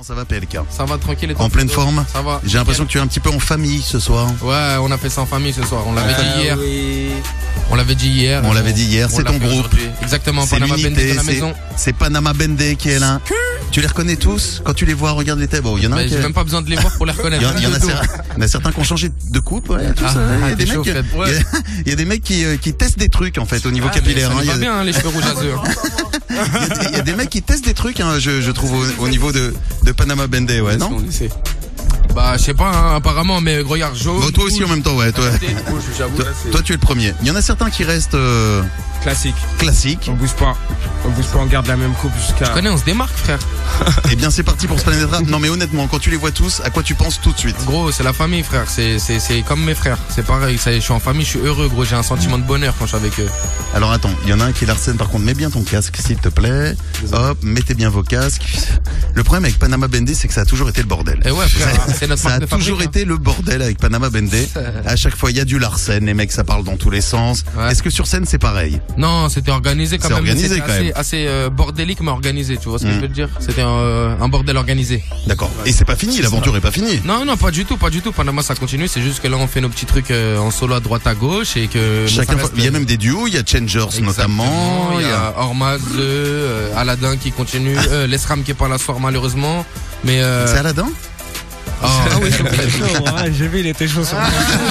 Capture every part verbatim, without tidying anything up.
ça va P L K? Ça va tranquille et toi? En pleine forme? Ça va. J'ai l'impression que tu es un petit peu en famille ce soir. Ouais, on a fait ça en famille ce soir. On l'avait Ah, dit hier. Oui. On l'avait dit hier. On l'avait dit hier, on c'est l'a ton fait groupe. aujourd'hui. Exactement, C'est Panama Bendé l'unité, de la c'est- maison. c'est Panama Bendé qui est là. Tu les reconnais tous? Quand tu les vois, regarde les têtes. Bon, il y en a un Mais qui j'ai même pas besoin de les voir pour les Il reconnaître. y, en- il y en a, cer- il y en a certains qui ont changé de coupe, ouais, tout Ah, ça. Il y a ah, des t'es mecs, chaud, Fred. il y a- il y a des mecs qui, euh, qui testent des trucs en fait au niveau Ah, mais capillaire. ça hein. lui Il y va a- bien, hein, les cheveux rouges à eux. Il y, a des- il y a des mecs qui testent des trucs, hein, je, je trouve au, au niveau de, de Panama Bendé, ouais, non? On essaie. Bah, je sais pas, hein, apparemment, mais regarde, jaune. Bon, toi aussi en même temps, ouais. Toi, Rouge, j'avoue, toi, là, c'est toi, tu es le premier. Il y en a certains qui restent euh, classique. classiques. On bouge pas. On bouge pas, on garde la même coupe jusqu'à. Tu connais, on se démarque, frère. Eh bien, c'est parti pour ce Planète Rap. Non, mais honnêtement, quand tu les vois tous, à quoi tu penses tout de suite? Gros, c'est la famille, frère. C'est, c'est, c'est comme mes frères. C'est pareil. Ça, je suis en famille, je suis heureux, gros. J'ai un sentiment de bonheur quand je suis avec eux. Alors attends, il y en a un qui est Larsen, par contre, mets bien ton casque, s'il te plaît. Hop, mettez bien vos casques. Le problème avec Panama Bendé, c'est que ça a toujours été le bordel. Et ouais, frère, hein, c'est notre Ça a marque de fabrique, toujours hein. été le bordel avec Panama Bendé. À chaque fois, il y a du Larsen, les mecs, ça parle dans tous les sens. Ouais. Est-ce que sur scène, c'est pareil? Non, c'était organisé quand C'est même. mais organisé, c'était quand assez, même. assez euh, bordélique, mais organisé. Tu vois ce que Mm. je veux te dire? C'était un, euh, un bordel organisé. D'accord. Et c'est pas fini, l'aventure est pas finie. Non, non, pas du tout, pas du tout. Panama, ça continue. C'est juste que là, on fait nos petits trucs euh, en solo à droite à gauche et que. Chacun, ça reste- il y a même des duos, il y a Changers Exactement. notamment. Il y a Ormaz, euh, Aladdin qui continue, euh, Lesram qui est pas là ce soir malheureusement. Mais euh, C'est Aladdin? ah, ah oui, Il était chaud, ouais, j'ai vu, il était chaud sur moi.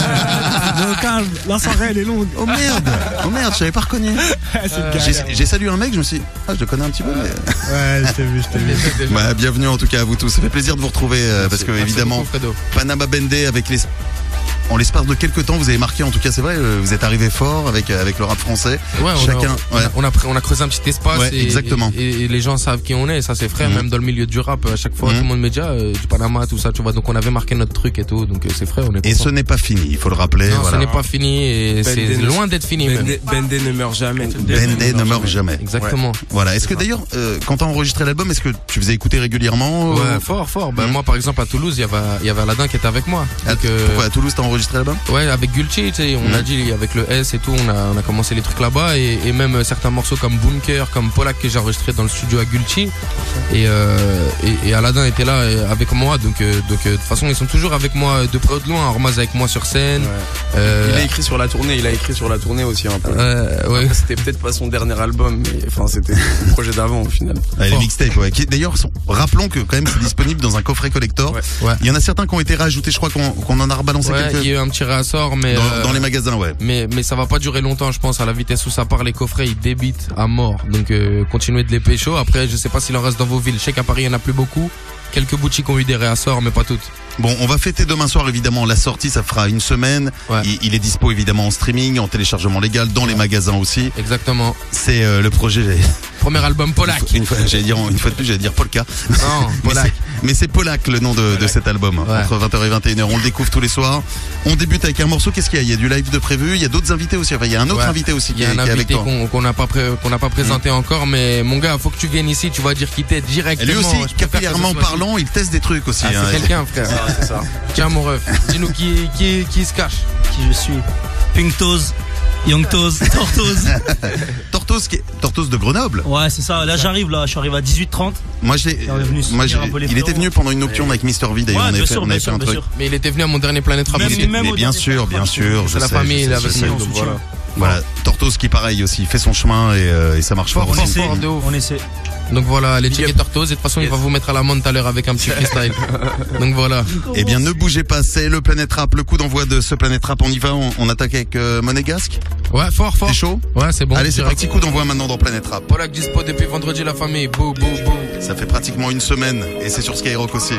Donc, calme, la soirée elle est longue. Oh merde! Oh merde, je t'avais pas reconnu. C'est une J'ai, galère. j'ai salué un mec, je me suis dit, ah, je le connais un petit peu, mais. Ouais, je t'ai vu, je t'ai vu. Bah, bienvenue en tout cas à vous tous. Ça fait plaisir de vous retrouver euh, parce que Merci évidemment, beaucoup, Fredo. Panama Bendé avec les. En l'espace de quelques temps, vous avez marqué, en tout cas, c'est vrai, euh, vous êtes arrivé fort avec euh, avec le rap français. Ouais, on, Chacun, a, on, a, ouais. on, a, pr- on a creusé un petit espace Ouais, et, exactement. et, et les gens savent qui on est, et ça c'est frère, Mhm. même dans le milieu du rap, à chaque fois Mhm. tout le monde me dit ah, euh, du Panama, tout ça, tu vois, donc on avait marqué notre truc et tout, donc euh, c'est frère, on est Et content. ce n'est pas fini, il faut le rappeler. Non, voilà. ce n'est pas fini et c'est Bendé ne- loin d'être fini même. Bendé, Bendé ne meurt jamais. Bendé ne meurt jamais. Exactement. Voilà. Est-ce que d'ailleurs, euh, quand t'as enregistré l'album, est-ce que tu faisais écouter régulièrement? Ouais, euh, fort, fort. Ben, Mhm. moi, par exemple, à Toulouse, il y avait, il y avait Aladdin qui était avec moi. Ah, Donc, euh, Pourquoi à Toulouse t'as enregistré l'album? Ouais, avec Gulchi, tu sais, on Mhm. a dit avec le S et tout, on a, on a commencé les trucs là-bas et, et même euh, certains morceaux comme Bunker, comme Polak que j'ai enregistré dans le studio à Gulchi et, euh, et, et Aladdin était là euh, avec moi, donc euh, donc euh, de toute façon ils sont toujours avec moi de près ou de loin. Ormaz avec moi sur scène. Ouais. Euh, Il a écrit sur la tournée, il a écrit sur la tournée aussi un peu. euh, ouais. Après, c'était peut-être pas son dernier album, mais enfin c'était le projet d'avant au final. Ah, les Fort. mixtapes, ouais. Qui, d'ailleurs, sont, rappelons que quand même c'est disponible dans un coffret collector. Ouais. Ouais. Il y en a certains qui ont été rajoutés, je crois qu'on, qu'on en a rebalancé Ouais, quelques il y a eu un petit réassort, mais dans, euh, dans les magasins, ouais. Mais, mais ça va pas durer longtemps, je pense, à la vitesse où ça part, les coffrets, ils débitent à mort. Donc, euh, continuez de les pécho. Après, je sais pas s'il en reste dans vos villes. Je sais qu'à Paris, il y en a plus beaucoup. Quelques boutiques ont eu des réassorts, mais pas toutes. Bon, on va fêter demain soir évidemment la sortie, ça fera une semaine. Ouais. Il, il est dispo évidemment en streaming, en téléchargement légal, dans les magasins aussi. Exactement. C'est euh, le projet. Premier album Polak. Une fois, j'allais dire une fois de plus, j'allais dire Polka. Non, Mais Polak. c'est, mais c'est Polak le nom de, de cet album. Ouais. Entre vingt heures et vingt et une heures, on le découvre tous les soirs. On débute avec un morceau. Qu'est-ce qu'il y a? Il y a du live de prévu. Il y a d'autres invités aussi. Enfin, il y a un autre Ouais. invité aussi Il qui y a est, un qui est avec invité toi. qu'on qu'on n'a pas pré- qu'on n'a pas présenté encore, mais mon gars, faut que tu viennes ici, tu vas dire qui t'es Et directement. lui aussi, Je préfère que ce capillairement soit- parlant, il teste des trucs aussi. Ah, c'est hein. quelqu'un, frère. C'est ça. Tiens, mon ref, dis-nous qui, qui, qui se cache. Qui je suis? Pink Toes, Young Toes, Tortoise. Tortos, qui est- Tortos de Grenoble. Ouais, c'est ça. Là, j'arrive, là. Je suis arrivé à dix-huit trente. Moi, je l'ai, Il est venu moi, soutenir j'ai- un peu les il était frérots. venu pendant une nocturne avec Mister V d'ailleurs. Ouais, on avait bien fait, sûr, on bien avait fait sûr, un bien truc. sûr. Mais il était venu à mon dernier Planète Rap. Même- aussi. même Mais au bien dernier sûr, bien Planète sûr, Rap, je C'est la sais, famille, je sais, là, je avec sais. nous, donc voilà. Voilà, Tortos qui pareil aussi fait son chemin et, euh, et ça marche fort Fort, aussi. On essaie, fort, de ouf. on essaie. Donc voilà, les Big checker up. Tortoise, et de toute façon, il va vous mettre à l'amende tout à l'heure avec un petit freestyle. Donc voilà. Eh bien, ne bougez pas, c'est le Planète Rap, le coup d'envoi de ce Planète Rap. On y va, on, on attaque avec euh, Monégasque. Ouais, fort, fort. T'es chaud? Ouais, c'est bon. Allez, c'est direct. parti, coup d'envoi maintenant dans Planète Rap. Polak dispo depuis vendredi, la famille. Bou, bou, bou. Ça fait pratiquement une semaine et c'est sur Skyrock aussi.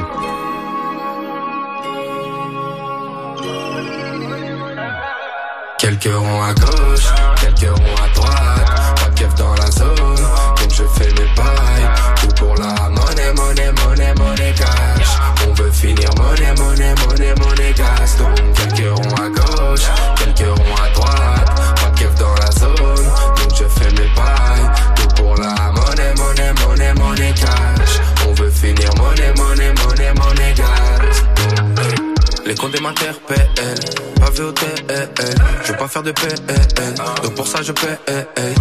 Quelques ronds à gauche, quelques ronds à droite, pas de keuf dans la zone, donc je fais mes pailles. Tout pour la monnaie, monnaie, monnaie, monnaie cash. On veut finir monnaie, monnaie, monnaie, monnaie gas. Donc quelques ronds à gauche, quelques ronds à droite, pas de keuf dans la zone, donc je fais mes pailles. Tout pour la monnaie, monnaie, monnaie, monnaie cash. On veut finir monnaie, monnaie, monnaie, monnaie gas. Les comptes m'interpellent, pas vu au T L. Je veux pas faire de P L, donc pour ça je paie. On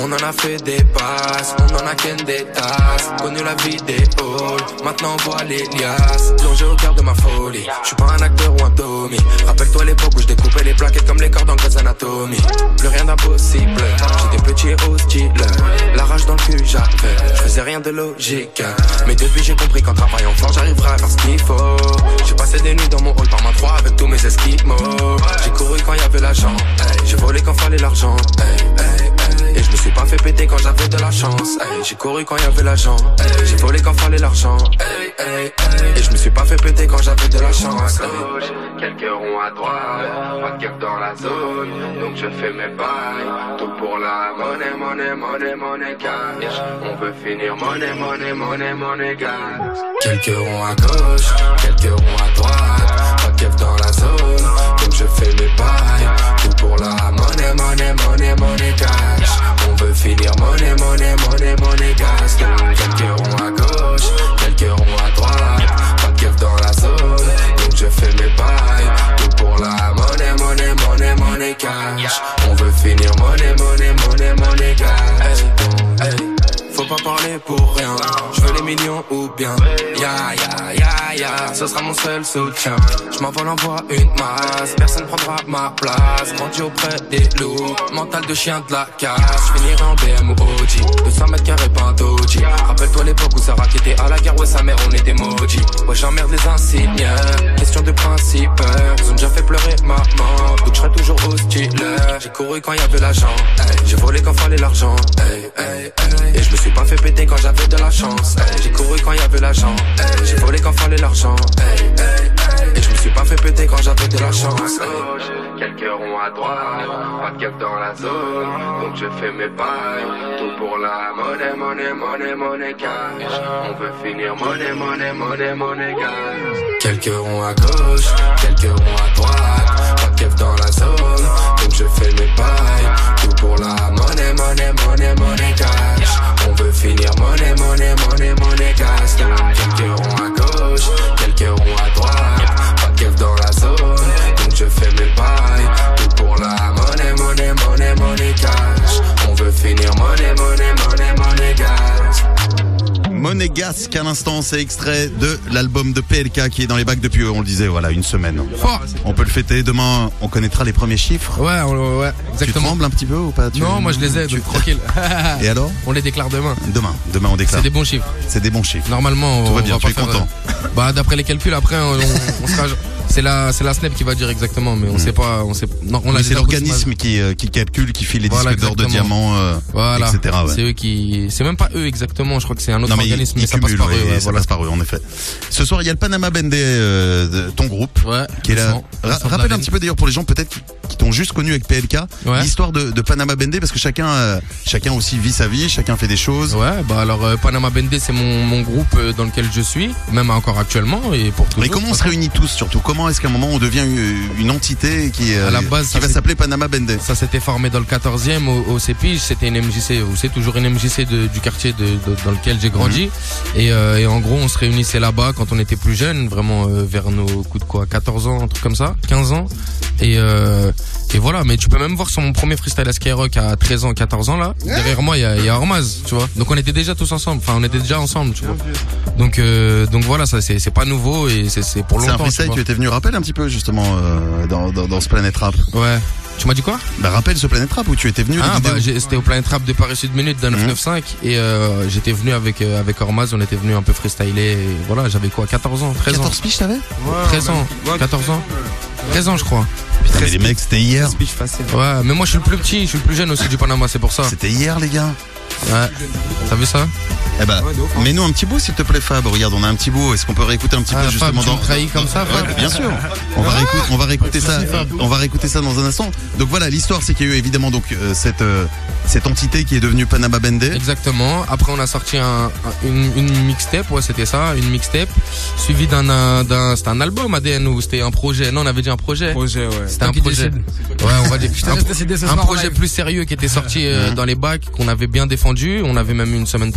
On en a fait des passes, on en a qu'une des tasses. Connu la vie des halls, maintenant on voit les liasses. Plongé au cœur de ma folie, je suis pas un acteur ou un Tommy. Rappelle-toi l'époque où je découpais les plaquettes comme les cordes en Grey's Anatomy. Plus rien d'impossible, j'étais petit et hostile. La rage dans le cul j'avais, je faisais rien de logique. Mais depuis j'ai compris qu'en travaillant fort j'arriverai à faire ce qu'il faut. J'ai passé des nuits dans mon hall par ma froid avec tous mes esquimaux. J'ai couru quand y avait l'argent, hey. J'ai volé quand fallait l'argent, hey, hey, hey. Et je me suis pas fait péter quand j'avais de la chance, hey. J'ai couru quand y avait l'argent, hey. J'ai volé quand fallait l'argent, hey, hey, hey. Et je me suis pas fait péter quand j'avais de la chance, hey. Quelques ronds à droite, pas de keuf dans la zone, donc je fais mes bails. Tout pour la monnaie, monnaie, monnaie, monnaie cash. On veut finir monnaie, monnaie, monnaie, monnaie cash. Quelques ronds à gauche, quelques ronds à droite, pas de keuf dans la zone, donc je fais mes bails. Tout pour la monnaie, monnaie, monnaie, monnaie cash. On veut finir monnaie, monnaie, monnaie, monnaie cash. Quelques ronds à gauche, quelques ronds à droite, pas de keuf dans la zone, donc je fais mes bails. Tout pour la monnaie, monnaie, monnaie, monnaie cash. On veut finir monnaie, monnaie, monnaie, monnaie cash. Hey, hey. Faut pas parler pour rien, je veux les millions ou bien ya ya ya ya, ce sera mon seul soutien. Je m'envole envoie une masse, personne prendra ma place. Grandi auprès des loups, mental de chien de la casse. Je finirai en B M ou O G, deux cents mètres carrés pas un doji. Rappelle-toi l'époque où Sarah qui était à la guerre, ouais sa mère on était maudits. Ouais j'emmerde les insignes, question de principe. Ils ont déjà fait pleurer maman, donc je serai toujours hostile. J'ai couru quand y avait l'argent, hey. J'ai volé quand fallait l'argent, hey, hey, hey. Et je me suis pas fait péter quand j'avais de la chance, hey. J'ai couru quand y avait l'argent, hey. J'ai volé quand fallait l'argent, hey, hey, hey. Et je me suis pas fait péter quand j'avais de la chance, hey. Quelques ronds à droite, pas de keuf dans la zone, donc je fais mes bails. Tout pour la monnaie, monnaie, monnaie, monnaie cash. On veut finir monnaie, monnaie, monnaie, monnaie cash. Quelques ronds à gauche, quelques ronds à droite, pas de keuf dans la zone, donc je fais mes bails. Tout pour la monnaie, monnaie, monnaie, monnaie cash. On veut finir monnaie, monnaie, monnaie, monnaie cash. Quelques ronds à gauche, quelques ronds à droite, pas de keuf dans la zone, donc je fais mes bails. Tout pour la monnaie, monnaie, monnaie, monnaie cash. On veut finir monnaie, monnaie, monnaie, monnaie cash. Monégasque à l'instant, c'est extrait de l'album de P L K qui est dans les bacs depuis, on le disait, voilà, une semaine. Fort. On peut le fêter, demain on connaîtra les premiers chiffres. Ouais, on- ouais, Tu exactement. trembles un petit peu ou pas? Tu- Non, moi je les aide, tu- tranquille. Et alors? On les déclare demain. Demain, demain on déclare. C'est des bons chiffres. C'est des bons chiffres. Normalement, Tout on va bien, va tu pas es faire, content. euh, Bah d'après les calculs, après on, on, on sera. C'est la, c'est la Snap qui va dire exactement, mais on sait pas, on sait. Non, on a Oui, des c'est algorithmes- l'organisme qui, euh, qui calcule, qui file les Voilà, disques d'or, de exactement. diamants, euh, Voilà, et cetera. Ouais. c'est eux qui, c'est même pas eux exactement. Je crois que c'est un autre Non mais ils, organisme, ils mais ça cumulent, passe par ouais, eux. Ouais, ça voilà. passe par eux en effet. Ce soir il y a le Panama Bendé, euh, de ton groupe, Ouais. qui est là. Vincent, Ra- Vincent de la rappelle un Vigne. petit peu d'ailleurs pour les gens peut-être qui, qui t'ont juste connu avec P L K, Ouais. l'histoire de, de Panama Bendé, parce que chacun, euh, chacun aussi vit sa vie, chacun fait des choses. Ouais, bah alors euh, Panama Bendé, c'est mon, mon groupe euh, dans lequel je suis, même encore actuellement et pour toujours. Mais comment on se de toute réunit tous surtout? Comment est-ce qu'à un moment on devient une, une entité qui, euh, À la base, qui ça va fait- s'appeler Panama Bendé? façon. Ça s'était formé dans le quatorzième au, au Cépige, c'était une M J C, ou c'est toujours une M J C de, du quartier de, de- dans lequel j'ai grandi. Et, euh, et en gros, on se réunissait là-bas quand on était plus jeunes, vraiment euh, vers nos coups de quoi, quatorze ans, un truc comme ça, quinze ans. Et, euh, et voilà, mais tu peux même voir sur mon premier freestyle à Skyrock à treize ans, quatorze ans là, derrière moi il y a, il y a Hormaz, tu vois. Donc on était déjà tous ensemble, enfin on était déjà ensemble, tu vois. Donc euh, donc voilà, ça c'est c'est pas nouveau et c'est c'est pour C'est un longtemps. freestyle, tu tu étais venu, rappelle un petit peu justement euh, dans, dans, dans ce Planète Rap. vois. Ouais. Tu m'as dit quoi? Bah rappelle ce Planète Rap où tu étais venu. Ah les bah vidéos. j'ai- c'était au Planet Rap de Paris Sud Minute d'un neuf cent quatre-vingt-quinze et euh, j'étais venu avec euh, avec Hormaz, on était venu un peu freestyler et voilà, j'avais quoi, quatorze ans, treize ans. quatorze piges t'avais? treize ans, quatorze ans. treize ans je crois. Putain mais les mecs c'était hier. Speech facile. Ouais, mais moi je suis le plus petit, je suis le plus jeune aussi du Panama, c'est pour ça. C'était hier les gars. Ouais. T'as vu ça? Eh ben, Ouais, de ouf, hein. mets-nous un petit bout s'il te plaît Fab. Regarde, on a un petit bout. Est-ce qu'on peut réécouter un petit Ah, peu justement Fab, tu dans me trahis comme ça, Fab? Ouais, bien sûr. On va réécouter, on va réécouter ça. On va réécouter ça dans un instant. Donc voilà, l'histoire c'est qu'il y a eu évidemment donc euh, cette euh, cette entité qui est devenue Panama Bendé. Exactement. Après, on a sorti un, un- une, une mixtape, ouais, c'était ça, une mixtape, suivi d'un, un- d'un, c'était un album A D N ou c'était un projet. Non, on avait dit un projet. Projet, ouais. C'était un qui projet. décide. Ouais, on va dire. Je te un, laisse décider ce un soir en projet live. plus sérieux qui était sorti euh, dans les bacs, qu'on avait bien défendu. On avait même eu une semaine Planète Rap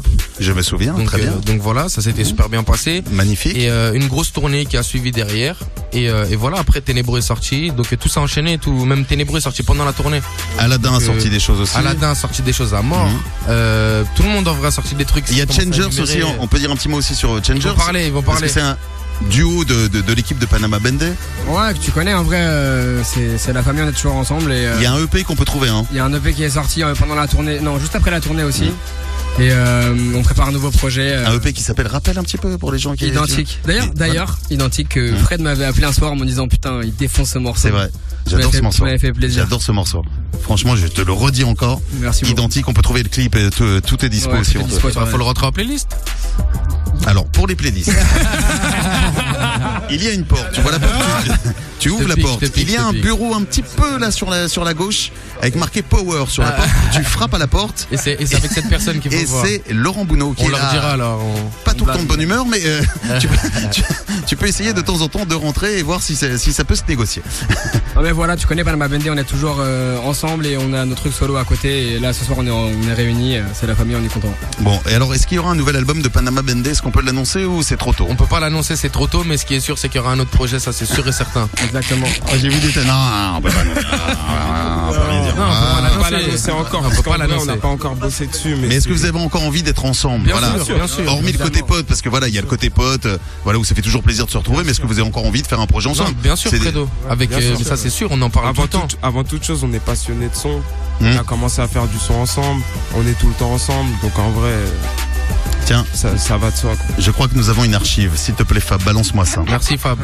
Je me souviens, Donc, très bien. euh, donc voilà, ça s'était super bien passé. Magnifique. Et euh, une grosse tournée qui a suivi derrière. Et, euh, et voilà, après Ténébreux est sorti. Donc euh, tout s'est enchaîné, tout, même Ténébreux est sorti pendant la tournée. Aladdin a Donc, sorti euh, des choses aussi. Aladdin a sorti des choses à mort. Mhm. Euh, tout le monde en vrai a sorti des trucs. Il y a Commence à Changers aussi, énumérer. on peut dire un petit mot aussi sur Changers. Ils vont parler, ils vont Parce parler. que c'est un duo de, de, de l'équipe de Panama Bende. Ouais, que tu connais en vrai, euh, c'est c'est la famille, on est toujours ensemble. Et, euh, Il y a un E P qu'on peut trouver, hein. il y a un E P qui est sorti euh, pendant la tournée, non, juste après la tournée aussi. Et euh, on prépare un nouveau projet. euh, Un E P qui s'appelle, rappelle un petit peu pour les gens qui... Identique. D'ailleurs, Et- d'ailleurs, identique. que Mmh. Fred m'avait appelé un soir en me disant putain, il défonce ce morceau. C'est vrai. Ça m'avait J'adore fait- ce morceau. Ça m'avait fait plaisir. J'adore ce morceau. Franchement, je te le redis encore. Merci beaucoup. Identique, on peut trouver le clip et tout, tout est dispo Ouais, aussi. tout est on peut- dispo. Il faut le rentrer en playlist. Alors, pour les playlists. Il y a une porte, tu vois la porte, tu, tu ouvres te la pique, porte. je te pique, Il y a je te un pique. bureau un petit peu là sur la, sur la gauche, avec marqué Power sur la Ah. porte. Tu frappes à la porte. Et c'est, et c'est avec cette personne qu'il faut Et voir. c'est Laurent Bounot qui On est leur là. dira alors. on- Pas tout le temps de bonne humeur, mais euh, tu, peux, tu, tu peux essayer de temps en temps de rentrer et voir si, c'est- si ça peut se négocier. Non mais voilà, tu connais Panama Bendé, on est toujours euh, ensemble et on a nos trucs solo à côté. Et là, ce soir, on est, en- on est réunis. euh, C'est la famille, on est content. Bon, et alors, est-ce qu'il y aura un nouvel album de Panama Bende? Est-ce qu'on peut l'annoncer ou c'est trop tôt? On peut pas l'annoncer, c'est trop tôt, mais ce qui est sûr, c'est qu'il y aura un autre projet, ça c'est sûr et certain. Exactement. Ah, j'ai vu des têtes. Non, non, on peut pas annoncer. Ah, on peut rien dire. Non, on peut Ah. pas On peut pas l'annoncer. l'annoncer encore, On parce peut qu'en pas vrai, on l'annoncer. n'a pas encore bossé dessus. Mais, Mais est-ce que c'est- vous avez encore envie d'être ensemble? Bien Voilà. sûr, bien sûr. Hormis le côté pote, parce que voilà, il y a le côté pote, euh, voilà, où ça fait toujours plaisir de se retrouver, mais est-ce que vous avez encore envie de faire un projet Non, ensemble? bien sûr, C'est des- Fredo. Avec, bien euh, sûr. mais ça c'est sûr, on en parle tout avant, le temps. toute, avant toute chose, on est passionné de son. Hmm. On a commencé à faire du son ensemble. On est tout le temps ensemble. Donc en vrai, Tiens, ça, ça va de soi. Quoi. je crois que nous avons une archive. S'il te plaît, Fab, balance-moi ça. Merci Fab.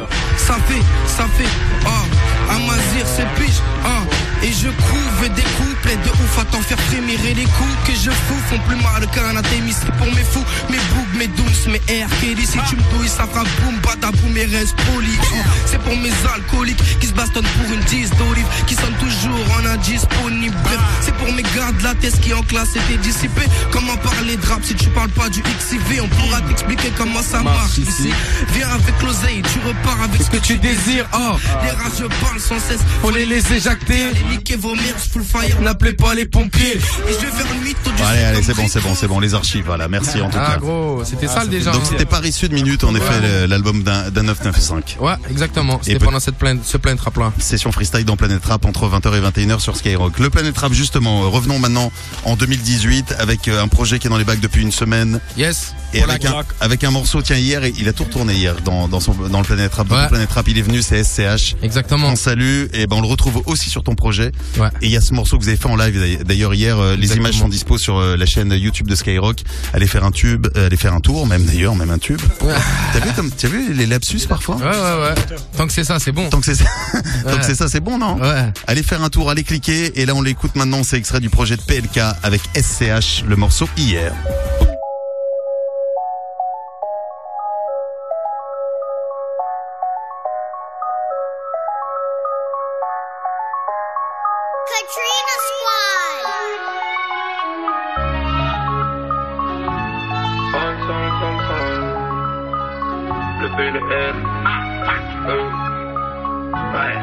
Ça fait, ça fait, oh, Amazir c'est piche, oh. Et je couve des couplets de ouf à t'en faire frémir. Et les coups que je fous font plus mal qu'un athémis. C'est pour mes fous, mes bougs, mes douces, mes air Kelly. Si tu me douilles, ça fera boum, badaboum et reste poli. Oh, c'est pour mes alcooliques qui se bastonnent pour une dix d'olive, qui sonnent toujours en indisponible. Bref, c'est pour mes gars de la thèse qui en classe étaient dissipés. Comment parler de rap si tu parles pas du X I V? On pourra t'expliquer comment ça marche ici. Viens avec l'oseille, tu repars avec ce que tu désires. Oh, les rageux parlent sans cesse, faut les laisser éjacter. Allez niquer vos merdes, full fire, n'appelez pas les pompiers. Et je vais faire une mytho du Allez, allez, c'est bon, c'est bon, c'est bon, les archives, voilà, merci en tout Ah cas. gros, c'était ça déjà. Donc hein. c'était Paris Sud Minute, en effet, le- l'album d'un d'un neuf neuf cinq. Ouais, exactement. C'était peut- pendant cette plainte, ce plainte rap là. Session freestyle dans Planète Rap entre vingt heures et vingt et une heures sur Skyrock. Le Planète Rap justement, euh, revenons maintenant en deux mille dix-huit avec euh, un projet qui est dans les bacs depuis une semaine Yes. et avec un, avec un morceau, tiens hier, il a tout retourné hier dans, dans, son, dans le Planète Rap. Dans Ouais. le Planète Rap, il est venu, c'est S C H. Exactement. On salue et ben on le retrouve aussi sur ton projet. Ouais. Et il y a ce morceau que vous avez fait en live d'ailleurs hier. euh, les Exactement. images sont dispo sur euh, la chaîne YouTube de Skyrock. Allez faire un tube, euh, allez faire un tour, même d'ailleurs, même un tube. Ouais. T'as vu comme, t'as vu les lapsus parfois? Ouais, ouais, ouais. Tant que c'est ça, c'est bon. Tant que c'est ça, tant Ouais. que c'est ça, c'est bon, non? Ouais. Allez faire un tour, allez cliquer. Et là, on l'écoute maintenant. C'est extrait du projet de P L K avec S C H, le morceau Hier. Katrina Squad. Le P L L. Euh. Ouais.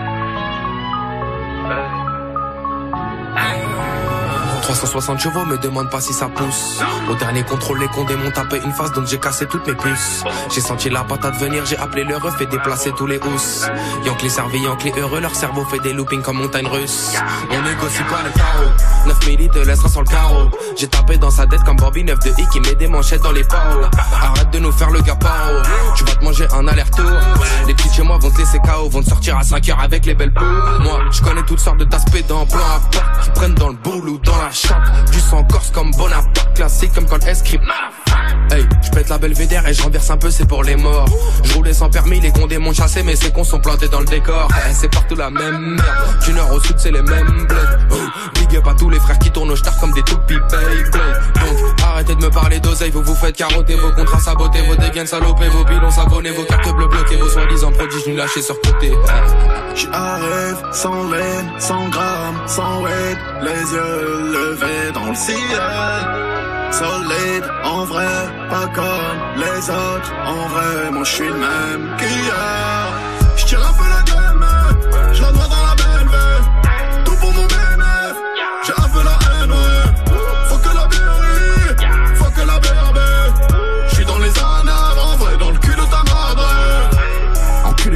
trois cent soixante chevaux, me demande pas si ça pousse. Au dernier contrôle, les condés m'ont tapé une face, donc j'ai cassé toutes mes puces. J'ai senti la patate venir, j'ai appelé le ref et déplacé tous les housses. Yank les servis, yank les heureux, leur cerveau fait des loopings comme montagne russe. On négocie pas les tarots, neuf milli te laissera sur le carreau. J'ai tapé dans sa tête comme Bobby neuf de I qui met des manchettes dans les paos. Arrête de nous faire le gars paro, tu vas te manger un aller-retour. Les petits chez moi vont te laisser K O, vont te sortir à cinq heures avec les belles peaux. Moi, je connais toutes sortes de d'aspects dans plan à part, qui prennent dans le boule ou dans la chatte. Du sang corse comme Bonaparte, classique comme quand S-Script. Hey, je pète la belvédère et je renverse un peu, c'est pour les morts. Je roulais sans permis, les condés m'ont chassé, mais ces cons sont plantés dans le décor. Eh, c'est partout la même merde, du nord au sud c'est les mêmes bleds. Oh, big up à tous les frères qui tournent au star comme des toupies Beyblade. Donc arrêtez de me parler d'oseille, vous vous faites carotter, vos contrats sabotés, vos dégaines salopés, vos bilans s'abonnés, vos cartes bleues bloquées, vos soi-disant prodiges nous lâchés sur côté. J'arrive sans laine, sans gramme, sans weight, les yeux levés dans le ciel. Solide, en vrai, pas comme les autres. En vrai, moi je suis le même qu'hier. J'tire un peu la gamme, je la noie dans la B M W. Tout pour mon B M F, j'ai un peu la haine, ouais. Faut que la B R I, faut que la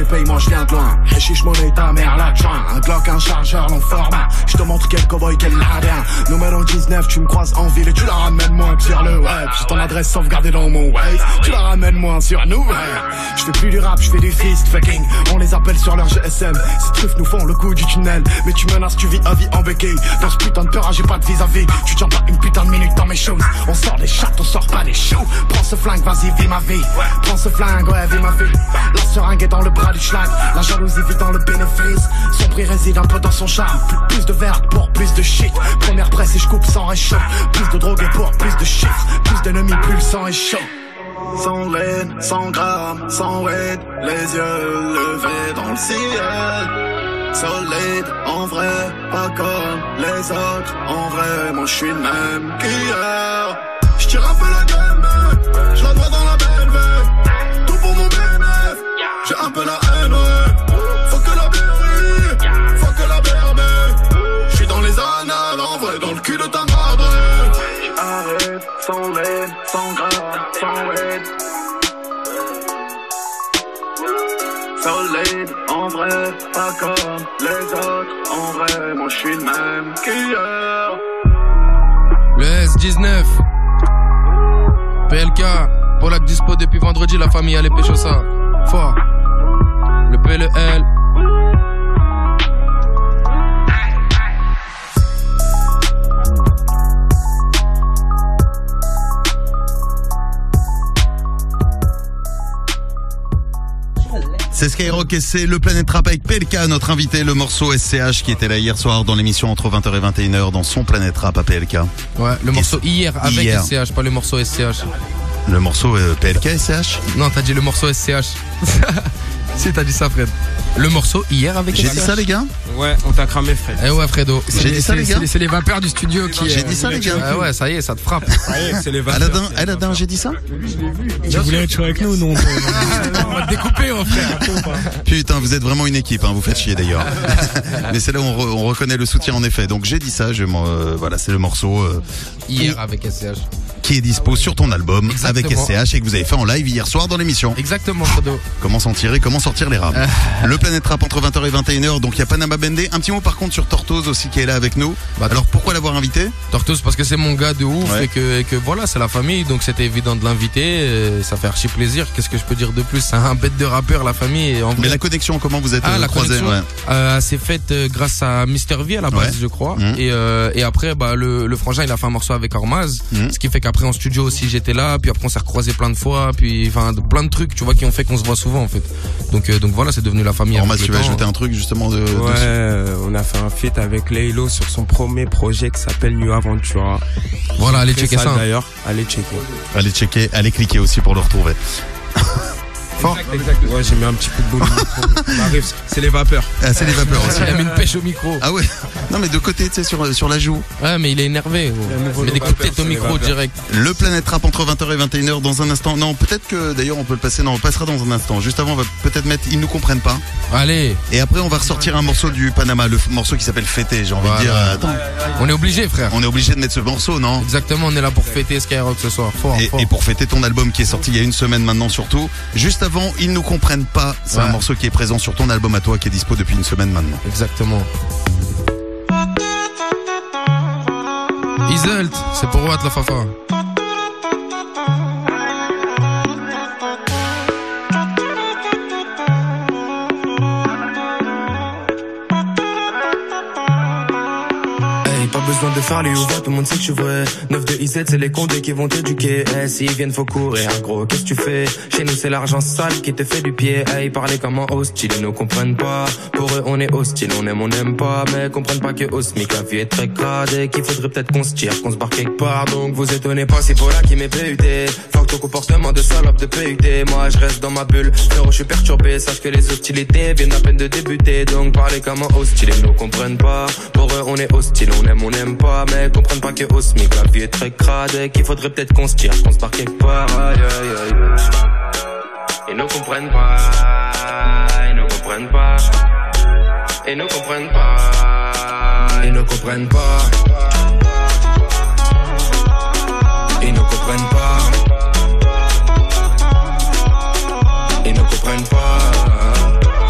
paye, moi je viens de loin. Hashish monnaie, ta mère la joint. Un Glock, un chargeur, long format. Je te montre quel cowboy, quel lardien. Numéro dix-neuf, tu me croises en ville et tu la ramènes moins sur le web. J'ai ton adresse sauvegardée dans mon wave. Tu la ramènes moins sur nous. Je fais plus du rap, je fais du fist fucking. On les appelle sur leur G S M. Ces trucs nous font le coup du tunnel. Mais tu menaces, tu vis à vie en béquille. Dans ce putain de peur, j'ai pas de vis-à-vis. Tu tiens pas une putain de minute dans mes choses. On sort des chattes, on sort pas des shows. Prends ce flingue, vas-y, vis ma vie. Prends ce flingue, ouais, vis ma vie. La seringue est dans le bras du schlag. La jalousie vit dans le bénéfice. Son prix réside un peu dans son charme. Plus, plus de verre pour plus de shit. Première presse et je coupe sans réchaud. Plus de drogue et pour plus de chiffres. Plus d'ennemis, plus le sang est chaud. Sans laine, sans grammes, sans weed. Les yeux levés dans le ciel. Solide, en vrai, pas comme les autres. En vrai, moi je suis le même qu'hier. J'tire un peu la gamme, j'la dois dans la belle veille. Tout pour mon bénéf, j'ai un peu la haine, ouais. Faut que la berry, faut que la berbe. J'suis dans les annales, en vrai, dans le cul de ta madre. J'arrête, sans laine, sans gras, sans weed. Solide, en vrai, pas comme les autres. En vrai, moi je suis le même qu'hier. Le S dix-neuf P L K, Polak dispo depuis vendredi, la famille allait pécho ça. Fort. Le P, le L. C'est Skyrock et c'est le Planète Rap avec P L K, notre invité, le morceau S C H qui était là hier soir dans l'émission entre vingt heures et vingt et une heures dans son Planète Rap à P L K. Ouais, le morceau et hier avec hier. S C H, pas le morceau S C H. Le morceau euh, P L K S C H? Non, t'as dit le morceau S C H. Si, t'as dit ça, Fred. Le morceau hier avec J'ai S C H. dit ça, les gars? Ouais, on t'a cramé, Fred. Eh ouais, Fredo. J'ai dit ça, les gars? C'est les vapeurs du studio qui. J'ai dit ça, les gars? Ah ouais, ça y est, ça te frappe. C'est les vapeurs. Aladin, Aladin, j'ai dit ça? Tu voulais être chaud avec nous, non? On va te découper, mon frère. Putain, vous êtes vraiment une équipe, hein, vous faites chier d'ailleurs. Mais c'est là où on, re- on reconnaît le soutien en effet. Donc j'ai dit ça, je, euh, voilà, c'est le morceau euh, Hier avec S C H. qui est dispo sur ton album Exactement. avec S C H et que vous avez fait en live hier soir dans l'émission. Exactement, Fredo. Comment s'en tirer, comment sortir les rames. Le Planète Rap entre vingt heures et vingt et une heures, donc il y a Panama Bendé. Un petit mot par contre sur Tortoise aussi qui est là avec nous. Bah, Alors pourquoi l'avoir invité? Tortoise parce que c'est mon gars de ouf Ouais. et, que, et que voilà, c'est la famille, donc c'était évident de l'inviter. et Ça fait archi plaisir. Qu'est-ce que je peux dire de plus? C'est un bête de rappeur, la famille. Et en Mais vrai, la connexion, comment vous êtes Ah, euh, la croisés? connexion Ouais. euh, s'est faite euh, grâce à Mister V à la base, Ouais. je crois. Mmh. Et, euh, et après, bah, le, le frangin, il a fait un morceau avec Ormaz. Mmh. Ce qui fait qu'après, en studio aussi, j'étais là. Puis après, on s'est recroisés plein de fois. Puis, enfin, de- plein de trucs, tu vois, qui ont fait qu'on se voit souvent, en fait. Donc, euh, donc voilà, c'est devenu la famille. Ormaz, avec tu le vas temps. ajouter un truc justement de, Ouais, dessus. euh, on a fait un feat avec Laylo sur son premier projet qui s'appelle New Aventura. Voilà, allez Très checker sale, ça. D'ailleurs, allez checker. Allez checker, allez cliquer aussi pour le retrouver. Fort. Exact. Ouais, j'ai mis un petit coup de boule. au micro. On arrive, c'est les vapeurs. Ah, c'est les vapeurs aussi. Il a mis une pêche au micro. Ah ouais. Non mais de côté, tu sais, sur, sur la joue. Ouais, mais il est énervé. gros. nouveau Mais des coups de tête au c'est micro les vapeurs. direct. Le Planète Rap entre vingt heures et vingt et une heures dans un instant. Non, peut-être que d'ailleurs on peut le passer. Non, on passera dans un instant. Juste avant, on va peut-être mettre Ils nous comprennent pas. Allez, Et après, on va ressortir un morceau du Panama, le f- morceau qui s'appelle Fêter. J'ai envie Voilà. de dire, euh, attends, on est obligé, frère. on est obligé de mettre ce morceau, non? Exactement, on est là pour fêter Skyrock ce soir. Fort, Et, fort. et pour fêter ton album qui est sorti il y a une semaine maintenant surtout. Juste avant, Ils nous comprennent pas. C'est Ouais. un morceau qui est présent sur ton album à toi qui est dispo depuis une semaine maintenant. Exactement. Iselt, c'est pour Watt la Fafa. Hey, pas besoin de faire les ouvres, tout le monde sait que je suis vrai. neuf de I Z, c'est les condés qui vont t'éduquer. Hey, s'ils viennent, faut courir. Gros, qu'est-ce que tu fais? Chez nous, c'est l'argent sale qui te fait du pied. Hey, parler comme un hostile, ils nous comprennent pas. Pour eux, on est hostile, on aime, on n'aime pas. Mais comprennent pas que Osmic, la vie est très crade. Et qu'il faudrait peut-être qu'on se tire, qu'on se barre quelque part. Donc vous étonnez pas, c'est pour là qui m'est P U T. Fuck ton comportement de salope de P U T. Moi, je reste dans ma bulle. Frérot, je suis perturbé. Sache que les hostilités viennent à peine de débuter. Donc parler comme un hostile, ils nous comprennent pas. Pour eux, on est hostile, on aime, on n'aime pas. Mais comprennent pas que Osmic, la vie est très crade. Et qu'il faudrait peut-être qu'on se tire, qu'on se barre quelque part. Aïe, aïe, aïe, aïe. Ils nous comprennent pas. Ils nous comprennent pas. Ils nous comprennent pas. Ils nous comprennent pas. Ils nous comprennent pas. Ils nous comprennent pas.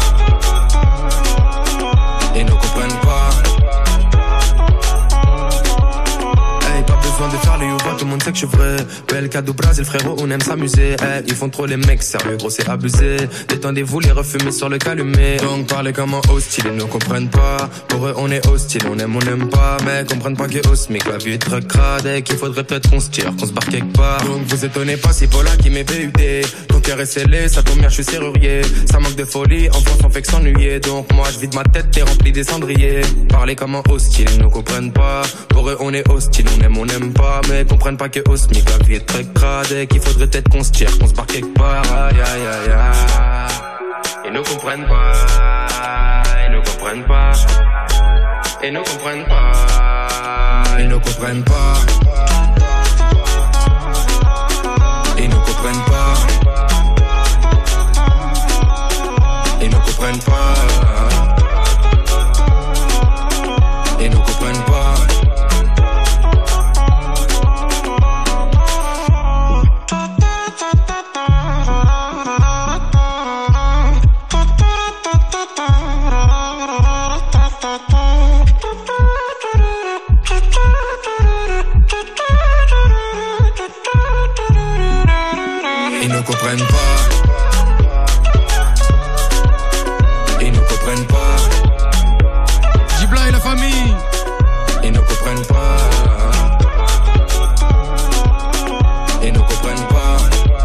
P L K du Brésil, frérot, on aime s'amuser. Eh, ils font trop les mecs, sérieux, gros, c'est abusé. Détendez-vous, les refumés sur le calumet. Donc parlez comme un hostile, ils ne comprennent pas. Pour eux, on est hostile, on aime, on n'aime pas. Mais comprennent pas que osmique, la vie est très crade. Et qu'il faudrait peut-être qu'on se tire, qu'on se barre quelque part. Donc vous étonnez pas, c'est Paula qui m'est P U D. Ton cœur est scellé, ça tombe bien, je suis serrurier. Ça manque de folie, en France on fait que s'ennuyer. Donc moi je vide ma tête, t'es rempli des cendriers. Parlez comme un hostile, ils ne comprennent pas. Pour eux, on est hostile, on aime, on n'aime pas. Mais comprennent pas que osmique, la vie est très crade. Et qu'il faudrait peut-être qu'on se tire, qu'on se barre quelque part. Aïe aïe aïe aïe. Ils ne comprennent pas, ils ne comprennent pas, ils ne comprennent pas, ils ne comprennent pas, ils ne comprennent pas, ils ne comprennent pas, ils ne comprennent pas. Ils ne comprennent pas. Ils ne comprennent pas. Gibla et la famille. Ils ne comprennent pas. Ils ne comprennent pas.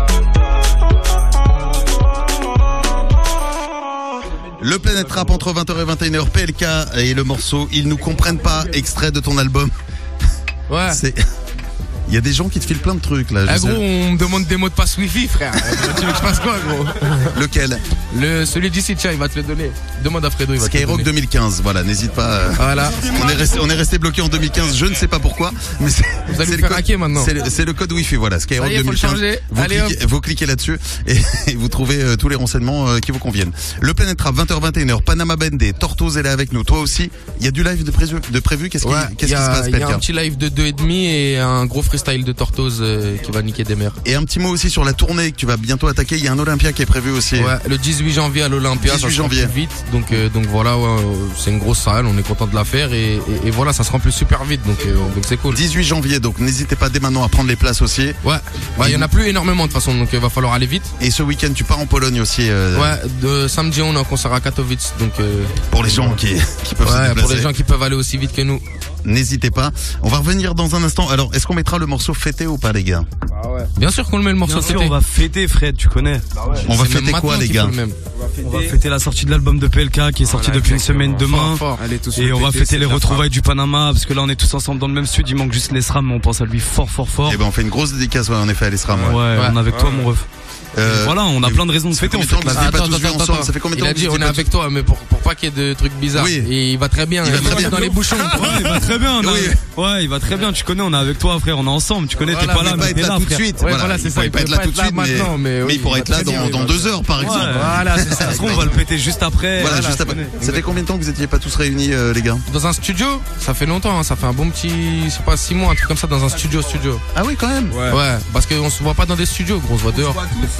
Le Planète Rap entre vingt heures et vingt et une heures, P L K et le morceau Ils nous comprennent pas, extrait de ton album. Ouais. C'est... Il y a des gens qui te filent plein de trucs là. Eh gros, on me demande des mots de passe Wi-Fi, frère. Tu veux que je fasse quoi, gros? Lequel? Le, celui d'ici, tiens, il va te le donner. Demande à Fredo, il va te le Skyrock donner. deux mille quinze, voilà, n'hésite pas. euh, Voilà. On est resté, on est resté bloqué en deux mille quinze, je ne sais pas pourquoi, mais c'est, Vous allez c'est vous le faire code- hacker maintenant. C'est le, c'est le code Wi-Fi, voilà, Skyrock Ça y est, faut le deux mille quinze. changer. Vous, Allez, cliquez, vous cliquez là-dessus et, et vous trouvez euh, tous les renseignements euh, qui vous conviennent. Le Planète Rap, vingt heures vingt et une heures, Panama Bendé, Tortoise est là avec nous. Toi aussi, il y a du live de prévu, de prévu. Qu'est-ce qui, Ouais, qu'est-ce il y qui se a, passe, il y a P L K? un petit live de deux et demi et un gros freestyle de Tortoise euh, qui va niquer des mers. Et un petit mot aussi sur la tournée que tu vas bientôt attaquer. Il y a un Olympia qui est prévu aussi. Ouais, le dix-huit janvier à l'Olympia, ça dix-huit se remplit janvier. vite. Donc, euh, donc voilà, ouais, euh, c'est une grosse salle, on est content de la faire et, et, et voilà, ça se remplit super vite, donc euh, donc c'est cool. dix-huit janvier, donc n'hésitez pas dès maintenant à prendre les places aussi. Ouais, bah il y en a plus énormément de toute façon, donc il va falloir aller vite. Et ce week-end, tu pars en Pologne aussi. euh, Ouais, de samedi on a un concert à Katowice, donc euh, Pour les gens qui, qui peuvent se ouais, déplacer. pour les gens qui peuvent aller aussi vite que nous. N'hésitez pas. On va revenir dans un instant. Alors, est-ce qu'on mettra le morceau fêté ou pas, les gars? Bien sûr qu'on le met le morceau Bien sûr, fêté. on va fêter, Fred, tu connais. On va C'est même fêter quoi, maintenant les qu'il gars? faut le même. On va fêter la sortie de l'album de P L K qui est sorti Voilà, depuis une exactement. semaine demain. Fort, fort. Allez tous Et le on va péter, fêter c'est les de la retrouvailles du Panama parce que là on est tous ensemble dans le même sud. Il manque juste l'Esram, mais on pense à lui fort fort fort. Eh ben, on fait une grosse dédicace, ouais, en effet, à l'Esram. Ouais, Ouais. on est avec toi mon ref. Euh, Voilà, on a plein de raisons de ça fait fêter. On combien de fait temps la que vous Attends, pas tous attends, vu attends, ensemble, attends. ça fait combien de Il temps a que dit vous on est étiez pas avec toi, mais pour, pour pas qu'il y ait de trucs bizarres. Oui. Et il va très bien. Il va très bien. dans les bouchons. Ouais, il va très bien. on a- Oui. Ouais, il va très bien. Tu connais, on est avec toi, frère. On est ensemble. Tu connais, t'es Voilà, pas Il là, va pas mais être t'es là là, tout de frère. suite. Ouais, Voilà, voilà, c'est il ça, pourrait il pas peut être là pas tout être de là suite, mais, maintenant, mais oui, mais il pourrait il être va là très dans, bien, dans il va deux très heures, par exemple. Voilà, c'est ça. Ça se trouve, on va le péter juste après. Voilà, juste tu après. connais. Ça fait combien de temps que vous étiez pas tous réunis, euh, les gars? Dans un studio, ça fait longtemps, hein, ça fait un bon petit, je sais pas, six mois, un truc comme ça, dans un studio, studio. Ah oui, quand même. Ouais, parce qu'on se voit pas dans des studios, gros, on se voit dehors.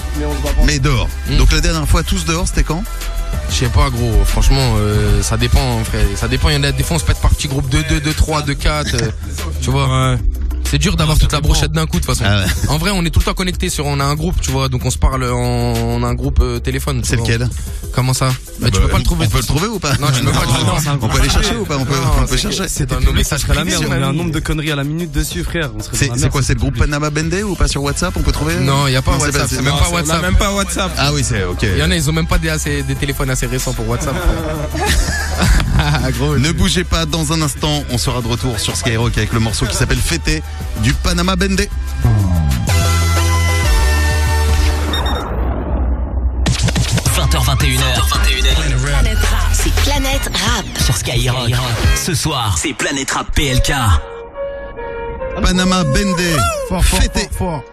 Mais dehors. Mm. Donc la dernière fois, tous dehors, c'était quand? Je sais pas, gros, franchement, euh, ça dépend, frère. Ça dépend, il y en a des fois, on se pète par petits groupes de deux, de trois, de quatre, euh, tu vois. Ouais. C'est dur d'avoir toute la brochette d'un coup, de toute façon. Ah ouais. En vrai, on est tout le temps connectés sur, on a un groupe, tu vois, donc on se parle en, on a un groupe euh, téléphone. tu C'est vois. lequel? Comment ça? Bah, tu Bah, peux pas le trouver. On peut le trouver ou pas? Non, tu peux pas le trouver. On peut aller chercher ou pas? On peut, Non, on peut c'est- chercher. C'est dans nos Ça messages serait la merde. privés, On met un mon ami. nombre de conneries à la minute dessus, frère. On serait C'est dans la c'est merde, quoi? C'est le groupe public. Panama Bendé ou pas sur WhatsApp? On peut trouver? Non, il y a pas Non, c'est WhatsApp, c'est- c'est même non, pas c'est- WhatsApp. même pas WhatsApp. Ah oui, c'est ok. Il y en a, ils ont même pas des, assez, des téléphones assez récents pour WhatsApp. Gros, Ne bougez pas, dans un instant, on sera de retour sur Skyrock avec le morceau qui s'appelle Fêté du Panama Bendé. vingt heures vingt et une heures. Planète Rap. C'est Planète Rap. Sur Skyrock. Ce soir, c'est Planète Rap P L K. Panama Bendé. Fort, fort, Fêté. fort, fort.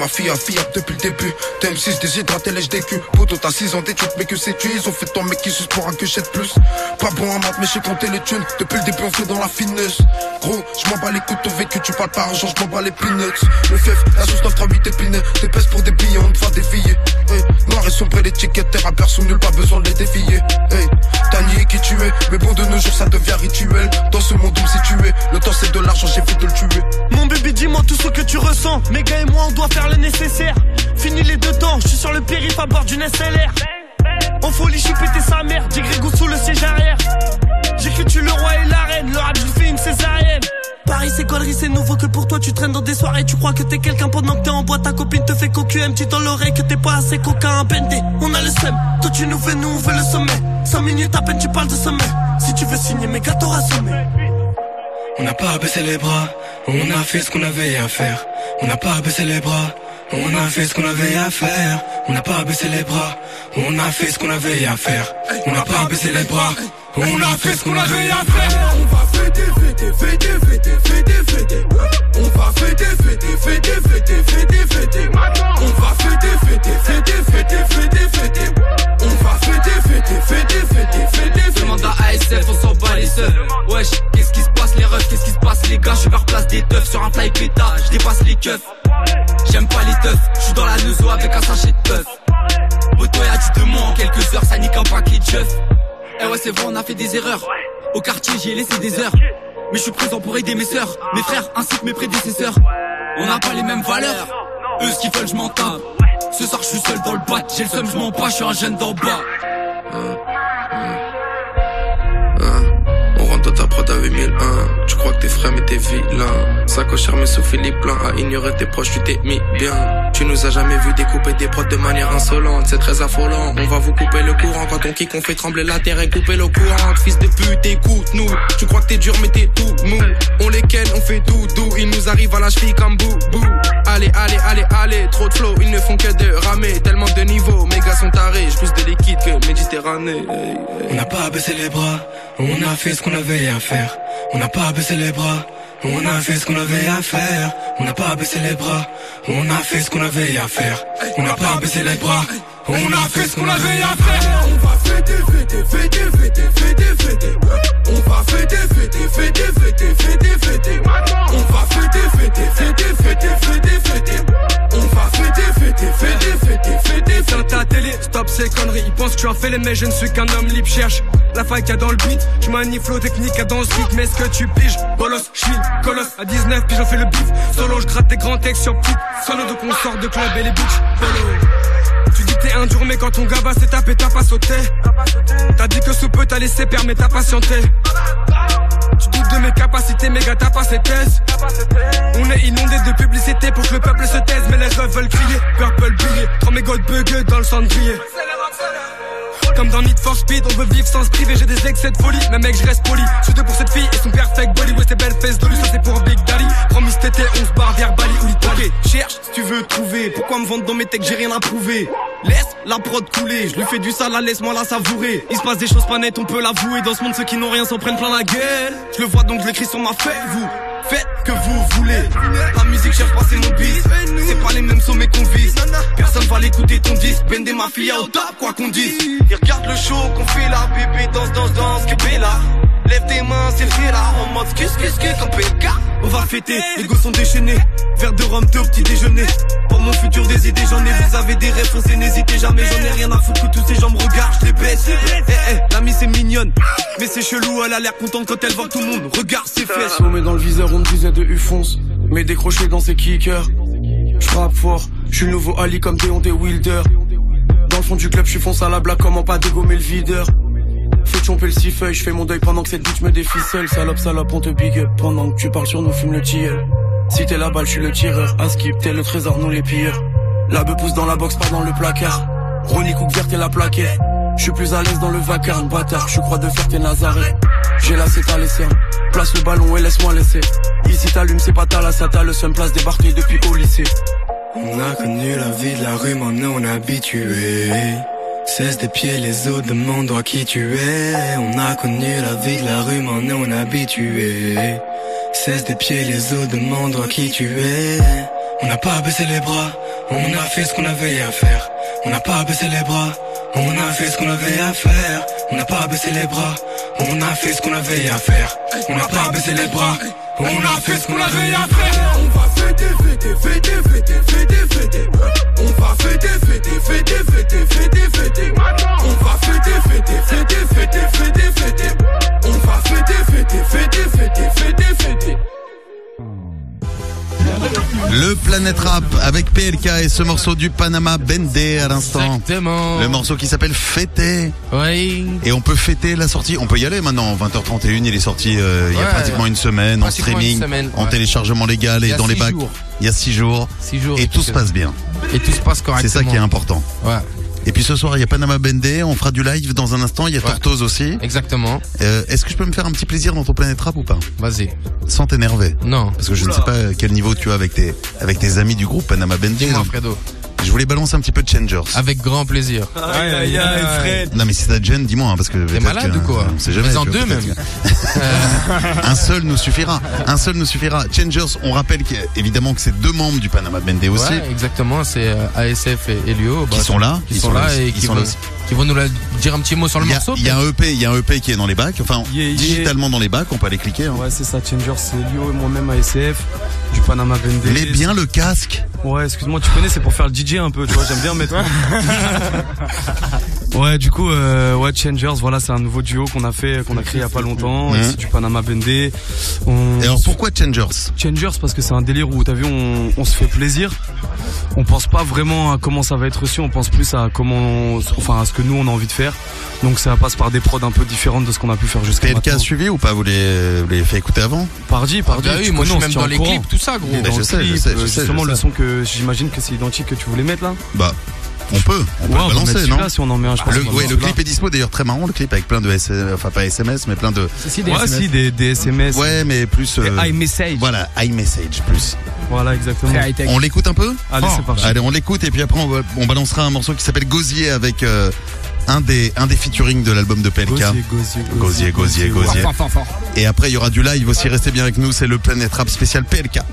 ma fille a fille depuis le début. T M six déshydraté, l'H D Q. Poto, t'as six ans d'études, mais que sais-tu? Ils ont fait ton mec qui suce pour un que jette plus. Pas bon en maths, mais j'ai compté les thunes. Depuis le début, on fait dans la finesse. Gros, je m'en bats les coups de ton vécu, tu parles pas argent, je m'en bats les peanuts. Le fief, la sauce neuf trente-huit épinée. T'épaisses pour des billets, on te va défier. Hey, noir et sombre et l'étiquette, terre à personne, nul, pas besoin de les défier. Hey, t'as nié qui tu es, mais bon de nos jours ça devient rituel. Dans ce monde où me situé, le temps c'est de l'argent, j'ai vite de le tuer. Mon bébé, dis-moi tout ce que tu ressens. Mes gars et moi on doit faire le nécessaire. Fini les deux temps, je suis sur le périph' à bord d'une S L R. En folie, j'suis pété sa mère, j'ai Grégou sous le siège arrière. J'ai cru tu le roi et la reine, le rap je fais une césarienne. Paris c'est connerie, c'est nouveau que pour toi tu traînes dans des soirées. Tu crois que t'es quelqu'un pendant que t'es en boîte, ta copine te fait cocu, un petit dans l'oreille que t'es pas assez coquin. Bendé, on a le seum, toi tu nous fais, nous on veut le sommet. Cinq minutes à peine tu parles de sommet. Si tu veux signer mes gars t'auras sommé. On n'a pas baissé les bras, on a fait ce qu'on avait à faire. On n'a pas baissé les bras, on a fait ce qu'on avait à faire. On n'a pas baissé les bras, on a fait ce qu'on avait à faire. On n'a pas baissé les bras, on a fait ce qu'on avait à faire. On va fêter, fêter, fêter, fêter, fêter, fêter. On va fêter, fêter, fêter, fêter, fêter, fêter. On va fêter, fêter, fêter, fêter, fêter, fêter. On va fêter, fêter, fêter, fêter, fêter. Demande à A S F, on s'en bat les seufs. Wesh, qu'est-ce qui se passe les refs, qu'est-ce qui se passe les gars? Je vais replace des teufs sur un fly pétard, je dépasse les keufs. J'aime pas les teufs, je suis dans la neuzo avec un sachet de puff. Boto a dit de moi en quelques heures, ça nique un paquet de jeuf. Eh ouais c'est vrai on a fait des erreurs. Au quartier j'y ai laissé des heures. Mais je suis présent pour aider mes sœurs, mes frères ainsi que mes prédécesseurs. On n'a pas les mêmes valeurs, eux ce qu'ils veulent je m'en tape. Ce soir je suis seul dans le bat, j'ai le seum je m'en pas, je suis un jeune d'en bas. Hein, hein, hein. On rentre dans ta prod à huit mille un. Tu crois que t'es frère mais t'es vilain. Sacoche armée sous Philippe plein. À ignorer tes proches tu t'es mis bien. Tu nous as jamais vu découper des prods de manière insolente. C'est très affolant. On va vous couper le courant. Quand on kick on fait trembler la terre et couper l'eau courante. Fils de pute écoute-nous. Tu crois que t'es dur mais t'es tout mou. On les ken on fait tout doux. Ils nous arrivent à la cheville comme bou bou. Allez allez allez allez. Trop de flow ils ne font que de ramer. Tellement de niveaux mes gars sont tarés. J'pousse de liquide que Méditerranée. Hey, hey. On n'a pas baissé les bras, on a fait ce qu'on avait à faire. On n'a pas baissé les bras, on a fait ce qu'on avait à faire. On n'a pas baissé les bras, on a fait ce qu'on avait à faire. On n'a pas baissé les bras, on a fait ce qu'on avait à faire. On va fêter, fêter, fêter, fêter, fêter, fêter. On va fêter, fêter, fêter, fêter, fêter, fêter. On va fêter, fêter, fêter, fêter, fêter, fêter. On va fêter, fêter, fêter, fêter, fêter. Sur ta télé, stop ces conneries. Ils pensent que tu as fait les mais je ne suis qu'un homme libre. Cherche la faille qu'il y a dans le beat. Je manie flow technique à dans ce rythme. Mais ce que tu piges, bolos, j'file, colosse. À dix-neuf piges on fait le bif. Solo, je gratte des grands textes sur petite. Solo de concert de club et les bitches. Polo. Tu dis t'es un dur mais quand ton gars va s'est tapé t'as pas sauté. T'as dit que ce peu t'a laissé faire mais t'as patienté. Tu doutes de mes capacités, mes gars t'as pas ces thèses. On est inondé de publicité pour que le peuple se taise. Mais les refs veulent crier, purple billet. Trois mégots de bugueux dans le cendrier. Comme dans Need for Speed, on veut vivre sans se priver. J'ai des excès de folie, mais mec je reste poli. Je suis deux pour cette fille et son perfect body. Ouais c'est belle fesse de lui, ça c'est pour Big Daddy. Promis cet été, on se barre vers Bali ou l'Italie. Ok, cherche si tu veux trouver. Pourquoi me vendre dans mes techs, j'ai rien à prouver. Laisse la prod couler, je lui fais du sale, laisse-moi la savourer. Il se passe des choses pas nettes, on peut l'avouer. Dans ce monde, ceux qui n'ont rien s'en prennent plein la gueule. Je le vois donc je l'écris sur ma feuille, vous faites que vous voulez. La musique cherche pas c'est mon bis. C'est pas les mêmes sommets qu'on vise. Personne va l'écouter ton disque. Bendé ma fille au top quoi qu'on dise. Ils regardent le show qu'on fait là. Bébé danse danse danse que Bella. Lève tes mains c'est le fait là. En mode skis skis skis comme P K. On va fêter, les gosses sont déchaînés. Verre de rhum, thé au petit déjeuner. Pour mon futur des idées j'en ai. Vous avez des réponses et n'hésitez jamais. J'en ai rien à foutre que tous ces gens me regardent. Je les baisse. Eh eh, l'amie c'est mignonne. Mais c'est chelou, elle a l'air contente quand elle voit que tout le monde regarde ses fesses. Sommé dans le viseur, on me disait de U-fonce. Mais décroché dans ses kickers. J'frappe fort, j'suis le nouveau Ali comme Deontay Wilder. Dans le fond du club, j'suis fonce à la blague, comment pas dégommer le videur. Fais chomper le six feuilles, j'fais mon deuil pendant que cette bitch me déficelle. Salope, salope, on te big up. Pendant que tu parles sur nous, fume le tilleul. Si t'es la balle, j'suis le tireur. À skip, t'es le trésor, nous les pilleurs. La beuh pousse dans la box, pas dans le placard. Ronnie Cook verte et la plaquette. J'suis plus à l'aise dans le vacarme, bâtard. J'suis croix de fer, t'es Nazareth. J'ai la c'est à laisser. Place le ballon et laisse-moi laisser. Ici t'allumes, c'est pas ta la ça t'as le seum. Place débarqué depuis au lycée. On a connu la vie de la rue, maintenant on est habitué. Cesse des pieds, les autres demandent à qui tu es. On a connu la vie de la rue, maintenant on est habitué. Cesse des pieds, les autres demandent à qui tu es. On n'a pas baissé les bras, On a fait ce qu'on avait à faire. On n'a pas baissé les bras. On a fait ce qu'on avait à faire. On n'a pas baissé les bras. On a fait ce qu'on avait à faire. On n'a pas baissé les bras. On a fait ce qu'on avait à faire. On va fêter, fêter, fêter, fêter, fêter, fêter. On va fêter, fêter, fêter, fêter, fêter, fêter. On va fêter, fêter, fêter, fêter, fêter, fêter. On va fêter, fêter, fêter, fêter, fêter, fêter. Le Planète Rap avec P L K et ce morceau du Panama Bendé à l'instant. Exactement. Le morceau qui s'appelle Fêter. Oui. Et on peut fêter la sortie. On peut y aller maintenant. vingt heures trente et une, il est sorti euh, il y a Ouais, pratiquement une semaine en streaming, une semaine, en ouais. téléchargement légal Il y et a dans les six bacs. jours. Il y a six jours. Six jours. Et tout se passe bien. Et tout se passe correctement. C'est ça qui est important. Ouais. Et puis ce soir, il y a Panama Bendé. On fera du live dans un instant. Il y a Ouais. Tortoise aussi. Exactement. Euh, Est-ce que je peux me faire un petit plaisir dans ton Planète Rap ou pas? Vas-y. Sans t'énerver. Non. Parce que je ne sais pas quel niveau tu as avec tes, avec tes amis du groupe Panama Bendé. Dis-moi, Fredo. Je voulais balancer un petit peu de Changers. Avec grand plaisir. Aïe aïe aïe Fred. Non mais si t'as de gêne, dis-moi, hein, parce que T'es peut-être malade que, ou quoi? On sait jamais. Fais-en tu vois, deux peut-être même. que- Un seul nous suffira. Un seul nous suffira. Changers, on rappelle qu'évidemment que c'est deux membres du Panama Bendé aussi. Ouais, exactement. C'est euh, A S F et Elio. Qui sont là. Qui Ils sont, sont là là aussi. et Ils qui sont vont, là aussi. qui vont nous la- dire un petit mot sur le Il y a, morceau. il y a un E P, il y a un E P qui est dans les bacs. Enfin, Yeah, yeah. digitalement dans les bacs, on peut aller cliquer. Hein. Ouais, c'est ça, Changers, c'est Lio et moi-même A S F, du Panama Bendé. Mets bien le casque. Ouais, excuse-moi, tu connais, c'est pour faire le D J un peu, tu vois, j'aime bien mettre. Ouais, du coup, euh, ouais, Changers, voilà, c'est un nouveau duo qu'on a fait, qu'on a créé il y a pas longtemps. Mmh. Et c'est du Panama Bendé. On... Et alors pourquoi Changers? Changers parce que c'est un délire où, t'as vu, on, on se fait plaisir. On pense pas vraiment à comment ça va être reçu, on pense plus à comment, enfin, à ce que nous on a envie de faire. Donc ça passe par des prods un peu différentes de ce qu'on a pu faire jusqu'à P L K maintenant. a suivi ou pas? Vous les, vous les fait écouter avant? Pardi, Pardi. Ah bah oui, tu moi je connais, suis on même se dans tient les au courant. clips, tout ça, gros. Mais Dans je le sais, clip, je sais, je euh, sais, justement je le sais. son que j'imagine que c'est identique que tu voulais mettre là. Bah, on peut, on peut Ouais, le on va balancer, mettre non? celui-là si on en met un, je pense Le, qu'on va ouais, mettre le celui-là. clip est dispo d'ailleurs, très marrant le clip avec plein de S, enfin pas S M S mais plein de. Si, des ouais, S M S. Si, des, des S M S. Ouais, mais plus. Des euh, iMessage. Voilà, iMessage plus. Voilà, exactement. On l'écoute un peu? Allez, c'est parti. Allez, on l'écoute et puis après on, va- on balancera un morceau qui s'appelle Gosier avec euh, un des un des featuring de l'album de P L K. Gosier, Gosier, Gosier, Gosier, Gosier. Fort, fort, fort. Et après il y aura du live aussi. Restez bien avec nous. C'est le Planète Rap spécial P L K.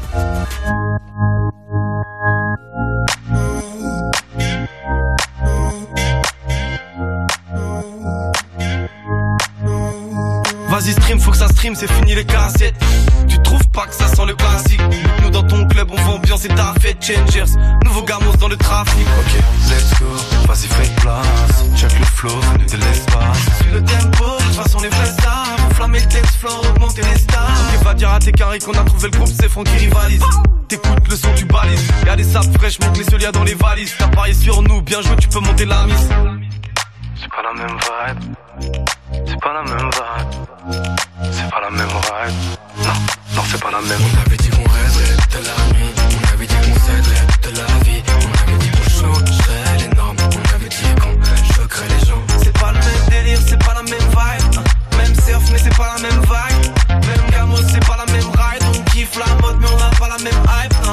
Vas-y stream, faut que ça stream, c'est fini les cassettes. Tu trouves pas que ça sent le classique? Nous dans ton club, on va ambiancer ta fête. Changers, nouveau gamos dans le trafic. Ok, let's go, vas-y fais place. Check le flow, venu de l'espace. Suis le tempo, de toute façon les vrais stars. Enflammer le dance floor, augmenter les stars. Ok, va dire à tes carrés qu'on a trouvé le groupe, c'est Franck qui rivalise. T'écoutes le son, tu balises. Y'a des sapes fraîches, monte les solias dans les valises. T'as parié sur nous, bien joué, tu peux monter la mise. C'est pas la même vibe. C'est pas la même vibe. C'est pas la même vibe. Non, non, c'est pas la même. On avait dit qu'on rêverait de la nuit. On avait dit qu'on s'aiderait de la vie. On avait dit qu'on changerait les normes. On avait dit qu'on choquerait les gens. C'est pas le même délire, c'est pas la même vibe. Même surf, mais c'est pas la même vibe. Même gamos, c'est pas la même ride. On kiffe la mode, mais on a pas la même hype. Hein.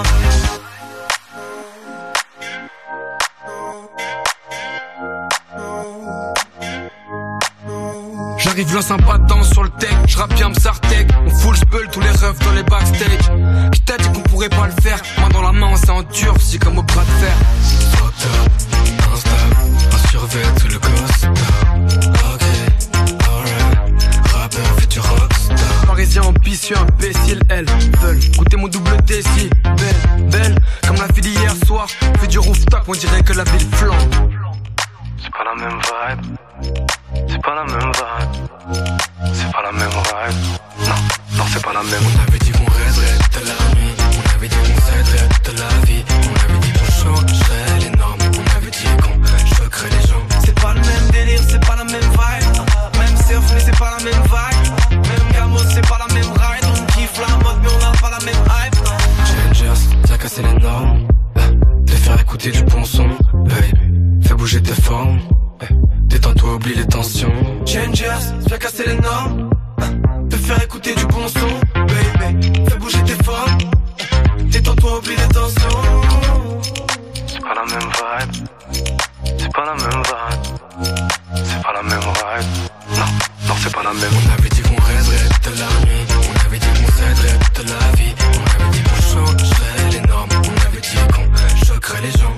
J'arrive là sympa danse sur le tech, j'rappe bien Msartek. On full spell tous les refs dans les backstage. Qui t'a dit qu'on pourrait pas le faire? Main dans la main, c'est en turf, c'est comme au bras de fer. Fucked up, instable, un survêt sous le costa. Ok, alright, rappeur futur rockstar. Parisien ambitieux, imbécile, elles veulent goûter mon double T si belle, belle, comme la fille d'hier soir. Fait du rooftop, on dirait que la ville flambe. C'est pas la même vibe. C'est pas la même vibe. C'est pas la même vibe. Non, non, c'est pas la même. On avait dit qu'on rêverait de la nuit. On avait dit qu'on s'aiderait de la vie. On avait dit qu'on changerait les normes. On avait dit qu'on choquerait les gens. C'est pas le même délire, c'est pas la même vibe. Même surf, mais c'est pas la même vibe. Même gamos, c'est pas la même ride. On kiffe la mode, mais on a pas la même hype. Changers, t'as cassé les normes. Te faire écouter du bon son. Baby, fais bouger tes formes. Détends-toi, oublie les tensions. Changers, viens casser les normes. Te faire écouter du bon son. Baby, fais bouger tes formes. Détends-toi, oublie les tensions. C'est pas la même vibe. C'est pas la même vibe. C'est pas la même vibe. Non, non, c'est pas la même. On avait dit qu'on rêverait de la nuit. On avait dit qu'on s'aiderait de la vie. On avait dit qu'on changerait les normes. On avait dit qu'on choquerait les gens.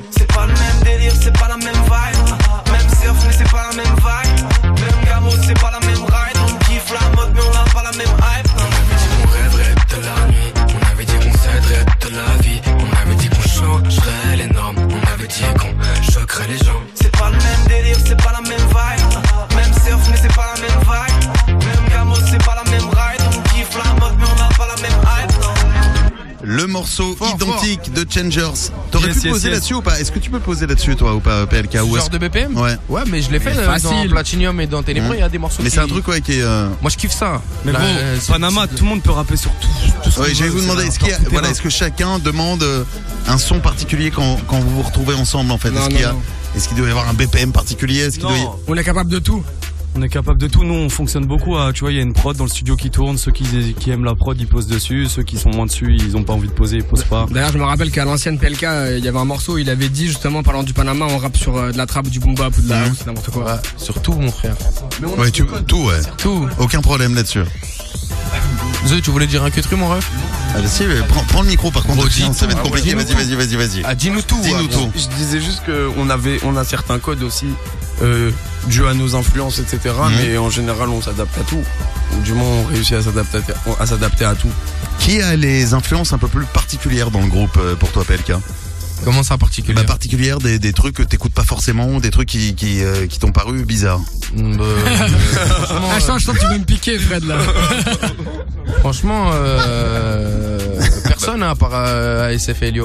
morceau fort, identique fort. de Changers. T'aurais Yes, pu yes, poser yes. là-dessus ou pas? Est-ce que tu peux poser là-dessus, toi, ou pas, P L K? Ce ou genre de B P M? Ouais. Ouais, mais je l'ai fait euh, dans Platinum et dans Ténébreux, il y a des morceaux Mais qui... c'est un truc, ouais, qui est. Euh... Moi, je kiffe ça. Mais Là, gros, euh, Panama, tout le monde peut rapper sur tout. tout ce Ouais, qu'on j'allais veut, vous demander, c'est est-ce qu'il y a, n'importe voilà, quoi. est-ce que chacun demande euh, un son particulier quand, quand vous vous retrouvez ensemble, en fait? Non, Est-ce qu'il y a, non, est-ce qu'il doit y avoir un B P M particulier? Est-ce qu'il Non. doit y... On est capable de tout. On est capable de tout. Nous, on fonctionne beaucoup à, tu vois, il y a une prod dans le studio qui tourne. Ceux qui, qui aiment la prod, ils posent dessus. Ceux qui sont moins dessus, ils ont pas envie de poser, ils posent pas. D'ailleurs, je me rappelle qu'à l'ancienne P L K, euh, il y avait un morceau, il avait dit justement, parlant du Panama, on rappe sur euh, de la trappe, du boom bap ou de la house, n'importe quoi. Ouais, sur tout, mon frère. Mais on Ouais, tu, tout, ouais. Tout. Aucun problème là-dessus. Zoé, tu voulais dire un que truc, mon ref? Ah, si, mais prends, prends le micro par contre, Oh, sinon dis ça va tout, être compliqué. dis-nous Vas-y, tout. vas-y, vas-y, vas-y. Ah, dis-nous tout. Dis-nous ouais. tout. Je disais juste qu'on avait, on a certains codes aussi, euh, dû à nos influences, et cetera. Mhm. Mais en général, on s'adapte à tout. Du moins, on réussit à s'adapter à, à s'adapter à tout. Qui a les influences un peu plus particulières dans le groupe euh, pour toi, P L K? Comment ça, particulier? Bah, particulière, des, des trucs que t'écoutes pas forcément, des trucs qui, qui, euh, qui t'ont paru bizarres. Bah, euh, franchement, Ah, je sens, je sens que tu veux me piquer, Fred, là. franchement euh, personne hein, à part euh, A S F Helio.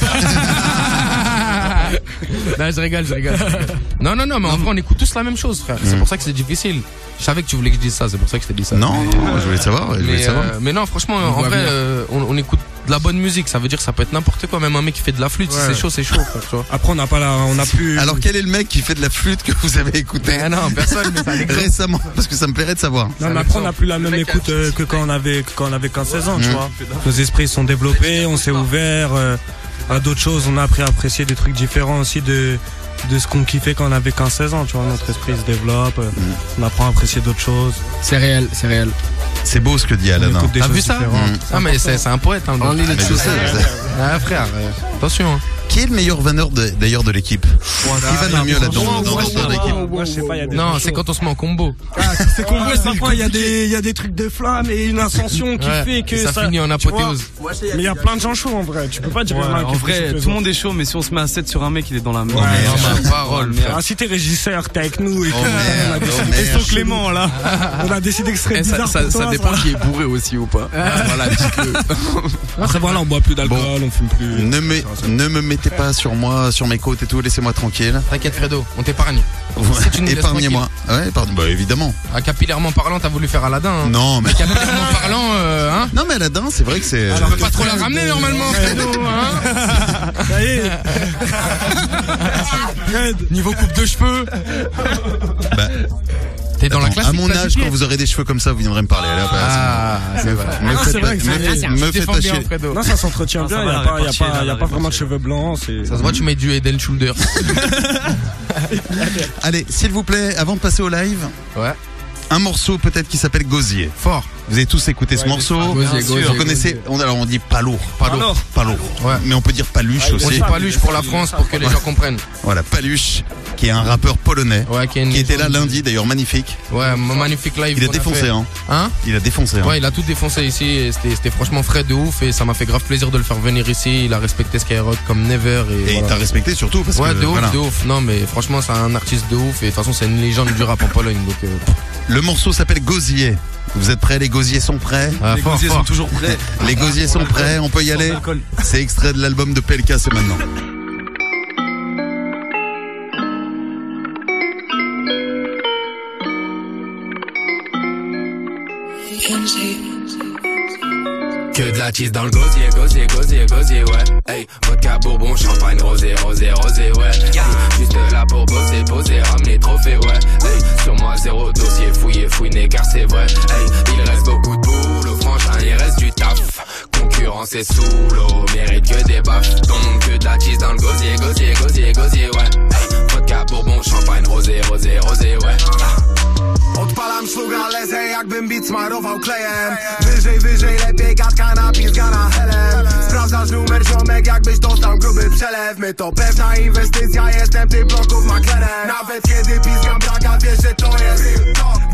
Non, je rigole, je rigole, je rigole. Non, non, non, mais en vrai, on écoute tous la même chose, frère. C'est pour ça que c'est difficile. Je savais que tu voulais que je dise ça, c'est pour ça que je t'ai dit ça. Non, mais, non, je voulais savoir, je voulais mais, savoir. euh, mais non, franchement, On en voit vrai, bien. euh, on, on écoute de la bonne musique. Ça veut dire que ça peut être n'importe quoi. Même un mec qui fait de la flûte, si Ouais. c'est chaud, c'est chaud, frère, tu vois. Après, on n'a pas la, on n'a plus. Alors quel est le mec qui fait de la flûte que vous avez écouté? Mais non, personne, mais ça l'exemple. Récemment, parce que ça me plairait de savoir. Non, mais après, on n'a plus la même écoute euh, que quand on avait, que quand on avait quinze seize ans, tu vois. Nos esprits sont développés, on s'est ouvert euh, à d'autres choses, on a appris à apprécier des trucs différents aussi de, de ce qu'on kiffait quand on avait quinze seize ans, tu vois. Notre esprit se développe, euh, on apprend à apprécier d'autres choses. C'est réel, c'est réel. C'est beau ce que dit On Alan. écoute des T'as choses vu ça? différentes. Ah, mais c'est c'est un poète, hein. le En gars. ligne de Mais je chaussée. sais, je sais. Ah, frère, euh, attention, hein. Qui est le meilleur vanneur de- d'ailleurs de l'équipe? Qui va le mieux là-dedans dans, dans, dans l'équipe? Moi, je sais pas, il y a des Non, gens c'est chauds. quand on se met en combo. C'est qu'on voit, parfois, il y a des, il y a des trucs de flamme et une ascension qui Ouais, fait que et ça finit en tu vois. apothéose. Mais il y a plein de gens chauds en vrai. Tu peux pas dire Ouais, il y en a un en qui vrai, fait tout le monde est chaud, mais si on se met à sept sur un mec, il est dans la merde. Ouais, Non, ma parole, frère. Ah, si t'es régisseur, t'es avec nous et que Oh merde, oh Et merde. son Clément, là. on a décidé que ce serait Eh, ça, bizarre ça, pour ça toi, dépend ça. qui est bourré aussi ou pas. Voilà, dis-le. Après voilà, on boit plus d'alcool, on fume plus. Ne me, ne me mettez pas sur moi, sur mes côtes et tout, laissez-moi tranquille. T'inquiète, Fredo, on t'épargne. Si tu nous laisses Épargnez-moi. Ouais, pardon. Bah évidemment. Ah, capillairement parlant, t'as voulu faire Aladdin. Hein. Non, mais. Capillairement parlant, euh, hein. Non, mais Aladdin, c'est vrai que c'est. Tu peux pas trop la ramener normalement, Fredo, hein. Ça y est. Niveau coupe de cheveux. Bah, T'es dans la attends, classe. à mon âge, quand vous aurez des cheveux comme ça, vous viendrez me parler. Allez, hop, Ah, c'est vrai. Me Ah, faites c'est pas, vrai que me c'est- faites- Tu me te faites défends pas bien, chier. Fredo. Non, ça s'entretient Ah, ça bien, il va, y a la pas, y a répartie, pas, là, y a la pas vraiment de répartie. cheveux blancs, c'est. Ça se voit, tu mets du Head and Shoulder. Allez, s'il vous plaît, avant de passer au live, Ouais. un morceau peut-être qui s'appelle Gosier. Fort. Vous avez tous écouté ce morceau. Gosier, Gosier, Vous connaissez, on, alors on dit pas lourd. Pas lourd. Pas lourd. Ouais. Mais on peut dire paluche On aussi. dit paluche pour la France pour que les gens comprennent. Voilà, Paluche, qui est un rappeur polonais, Ouais, qui, est une qui était là légende. lundi d'ailleurs, magnifique. Ouais, un magnifique live. Il a qu'on défoncé, fait. hein. Hein? Il a défoncé. Hein. Ouais, il a tout défoncé ici et c'était c'était franchement frais de ouf et ça m'a fait grave plaisir de le faire venir ici. Il a respecté Skyrock comme never et, Et il voilà. t'a respecté surtout parce Ouais, que de ouf, voilà. de ouf. Non, mais franchement, c'est un artiste de ouf et de toute façon, c'est une légende du rap en Pologne. Donc, euh, Le morceau s'appelle Gosier. Vous êtes prêts? Les gosiers sont prêts? ah, Les fort, gosiers fort. sont toujours prêts. Les gosiers sont prêts, on peut y aller. d'alcool. C'est extrait de l'album de P L K, c'est maintenant. Que de la cheese dans le gosier, gosier, gosier, gosier, ouais. Hey, vodka, bourbon, champagne, rosé, rosé, rosé, ouais. Hey, juste là pour bosser, poser, ramener trophée, ouais. Hey, sur moi zéro dossier, fouillé, fouiné, car c'est vrai. Hey, il reste beaucoup de boulot, franchement, il reste du taf. Concurrence est sous l'eau, mérite que des baffes. Donc que de la cheese dans le gosier, gosier, gosier, gosier, ouais. Hey, vodka, bourbon, champagne, rosé, rosé, rosé, ouais. Odpalam szluga, lecę jakbym bit smarował klejem. Wyżej, wyżej, lepiej gadka na pizga na helem. Sprawdzasz numer ziomek, jakbyś dostał gruby przelew. My to pewna inwestycja, jestem tych bloków maklerem. Nawet kiedy pizgam braga, wiesz, że to jest.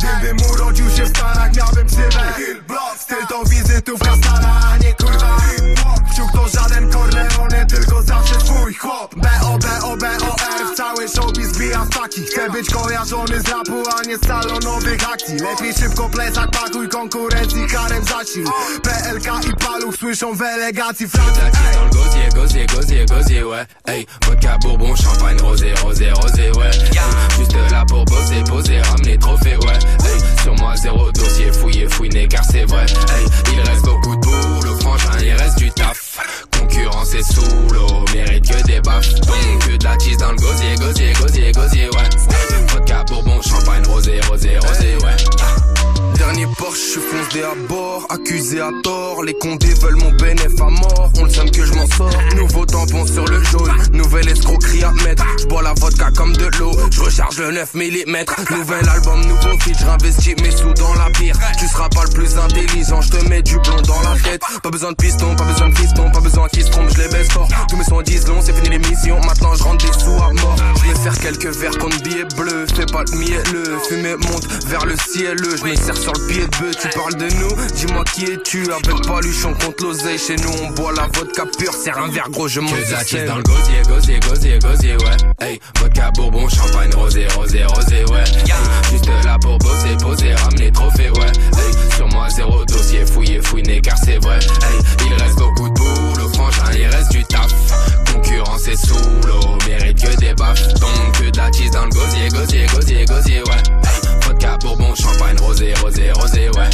Gdybym urodził się w Stanach, miałbym ksywę Styl to wizytów Kastana, a nie kurwa Wciuk to żaden Corleone, tylko zawsze swój chłop B O B O B O R, cały showbiz zbija staki Chcę być kojarzony z rapu, a nie z salonowych akcji Lepiej szybko plecak pakuj, konkurencji karem zacił P L K i paluch słyszą w elegacji Francji Dans le gosier, gosier, gosier, gosier, ouais. Hey, vodka, bourbon, champagne, rosé, rosé, rosé, ouais. Hey, juste là pour bosser, poser, ramener trophée, ouais. Hey, sur moi zéro dossier, fouillé, fouiné, car c'est vrai. Hey, il reste beaucoup de boulot, franchement, il reste du taf. Concurrence est sous l'eau, mérite que des baffes. Donc que de la cheese dans le gosier, gosier, gosier, gosier, ouais. Hey, vodka, bourbon, champagne, rosé, rosé, rosé, ouais. Dernier Porsche, je suis foncé à bord, accusé à tort. Les condés veulent mon bénéf à mort, on le sait que je m'en sors. Nouveau tampon sur le jaune, nouvelle escroquerie à mettre. Je bois la vodka comme de l'eau, je recharge le neuf millimètres. Nouvel album, nouveau feat, j'investis mes sous dans la pire. Tu seras pas le plus intelligent, je te mets du plomb dans la tête. Pas besoin de piston, pas besoin de fiston, pas besoin qu'ils se trompent, je les baisse fort. Tous mes sons disent long, c'est fini l'émission, maintenant je rentre des sous à mort. Je vais faire quelques verres contre billets bleus, fais pas de mielleux. Fumée monte vers le ciel, je me sers sur le pied de bœuf. Tu parles de nous, dis-moi qui es-tu. Avec Paluche on compte l'oseille, chez nous on boit la vodka pure. Serre un verre gros, je monte que de la cheese dans le gosier, gosier, gosier, gosier, ouais. Hey, vodka, bourbon, champagne, rosé, rosé, rosé, ouais. Hey, juste là pour bosser, poser, ramener trophée, ouais. Hey, sur moi zéro dossier, fouillé, fouiné, car c'est vrai. Hey, il reste beaucoup de boulot, franchement, il reste du taf. Concurrence est sous l'eau, mérite que des baffes. Donc que de la cheese dans le gosier, gosier, gosier, gosier, ouais. Hey, vodka, bourbon, champagne, rosé, rosé, rosé, ouais.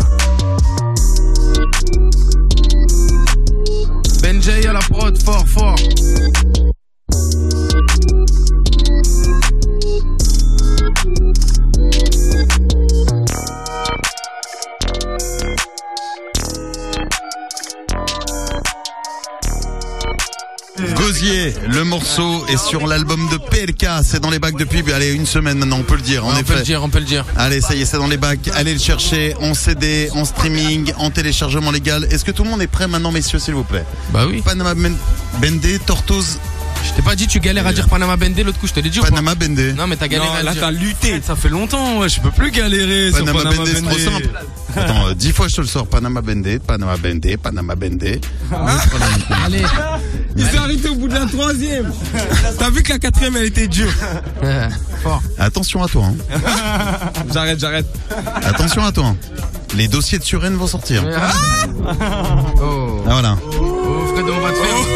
Benjay à la prod, fort, fort. Gosier, le morceau est sur l'album de P L K, c'est dans les bacs depuis, allez, une semaine maintenant, on peut le dire, en ouais, effet. On peut le dire, on peut le dire. Allez, ça y est, c'est dans les bacs, allez le chercher en C D, en streaming, en téléchargement légal. Est-ce que tout le monde est prêt maintenant, messieurs, s'il vous plaît? Bah oui. Panama Bendé, Tortoise. Je t'ai pas dit tu galères à dire Panama Bendé, l'autre coup je te l'ai dit Panama ou pas? Bendé. Non mais t'as galéré non, à là dire. T'as lutté, ça fait longtemps, ouais, je peux plus galérer Panama sur Panama Bendé. Bendé. C'est trop simple. Attends, euh, dix fois je te le sors. Panama Bendé, Panama Bendé, Panama Bendé. Ah. Allez. Il s'est arrêté au bout de la troisième. T'as vu que la quatrième elle était dure. Fort. Attention à toi. Hein. J'arrête, j'arrête. Attention à toi. Hein. Les dossiers de Suresnes vont sortir. Ah, oh. Ah voilà. Oh Fredo, on va te faire.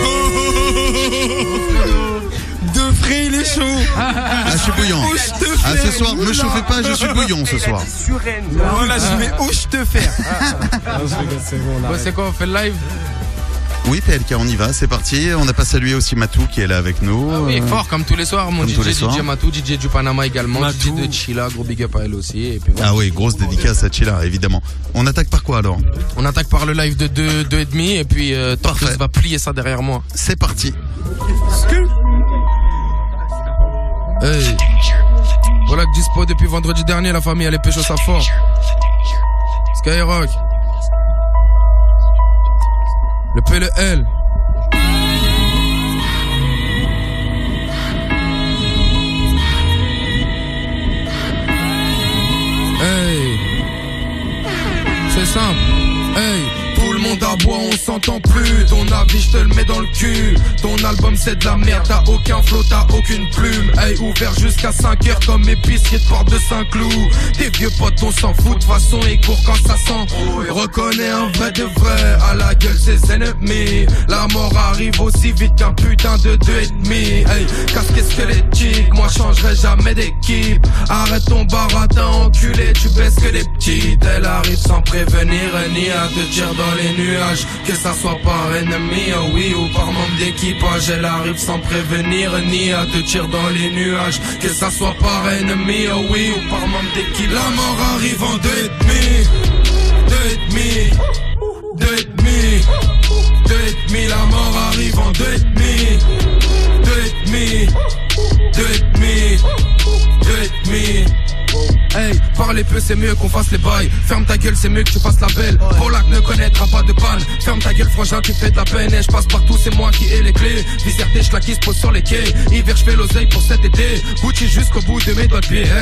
De frais, il est chaud. Ah, je suis bouillant. Ah, ce soir, me chauffez pas, je suis bouillant ce soir. Voilà, je vais où je te faire. Bon, c'est quoi, on fait le live? Oui, P L K, on y va, c'est parti. On n'a pas salué aussi Matou qui est là avec nous. Ah oui, fort, comme tous les soirs. Mon comme D J, D J Matou, D J du Panama également, Matou. D J de Chila, gros big up à elle aussi. Et puis voilà. Ah oui, grosse dédicace à Chila, évidemment. On attaque par quoi alors? On attaque par le live de deux, deux et demi et puis euh, Tortoise va plier ça derrière moi. C'est parti. Hey. Voilà que dispo depuis vendredi dernier, la famille elle est pécho ça fort. Skyrock. Le P, le L. Hey. C'est simple. Hey. Tout le monde aboie, on s'entend plus. Ton avis, je te le mets dans le cul. Ton album, c'est de la merde. T'as aucun flow, t'as aucune plume. Hey, ouvert jusqu'à cinq heures comme épicier de porte de Saint-Cloud. Tes vieux potes, on s'en fout. De façon, et court quand ça sent. Reconnais un vrai de vrai. À la gueule, ses ennemis. La mort arrive aussi vite qu'un putain de deux et demi. Hey, casqué squelettique. Moi, changerai jamais d'équipe. Arrête ton baratin, enculé. Tu baisses que les petites. Elle arrive sans prévenir, ni à te tirer dans les nuages, que ça soit par ennemi, oh oui, ou par membre d'équipage. Elle arrive sans prévenir, ni à te tirer dans les nuages, que ça soit par ennemi, oh oui, ou par membre d'équipage. La mort arrive en deux et demi, deux et demi, deux et demi, deux et demi. La mort arrive en deux et demi, deux et demi, deux et demi, deux et demi. Hey, parler peu c'est mieux qu'on fasse les bails. Ferme ta gueule c'est mieux que tu fasses la belle. Polak ne connaîtra pas de panne. Ferme ta gueule frangin tu fais de la peine. Et je passe partout c'est moi qui ai les clés. Viserté je la qui se pose sur les quais. Hiver je fais l'oseille pour cet été. Gucci jusqu'au bout de mes doigts de pied. Hey,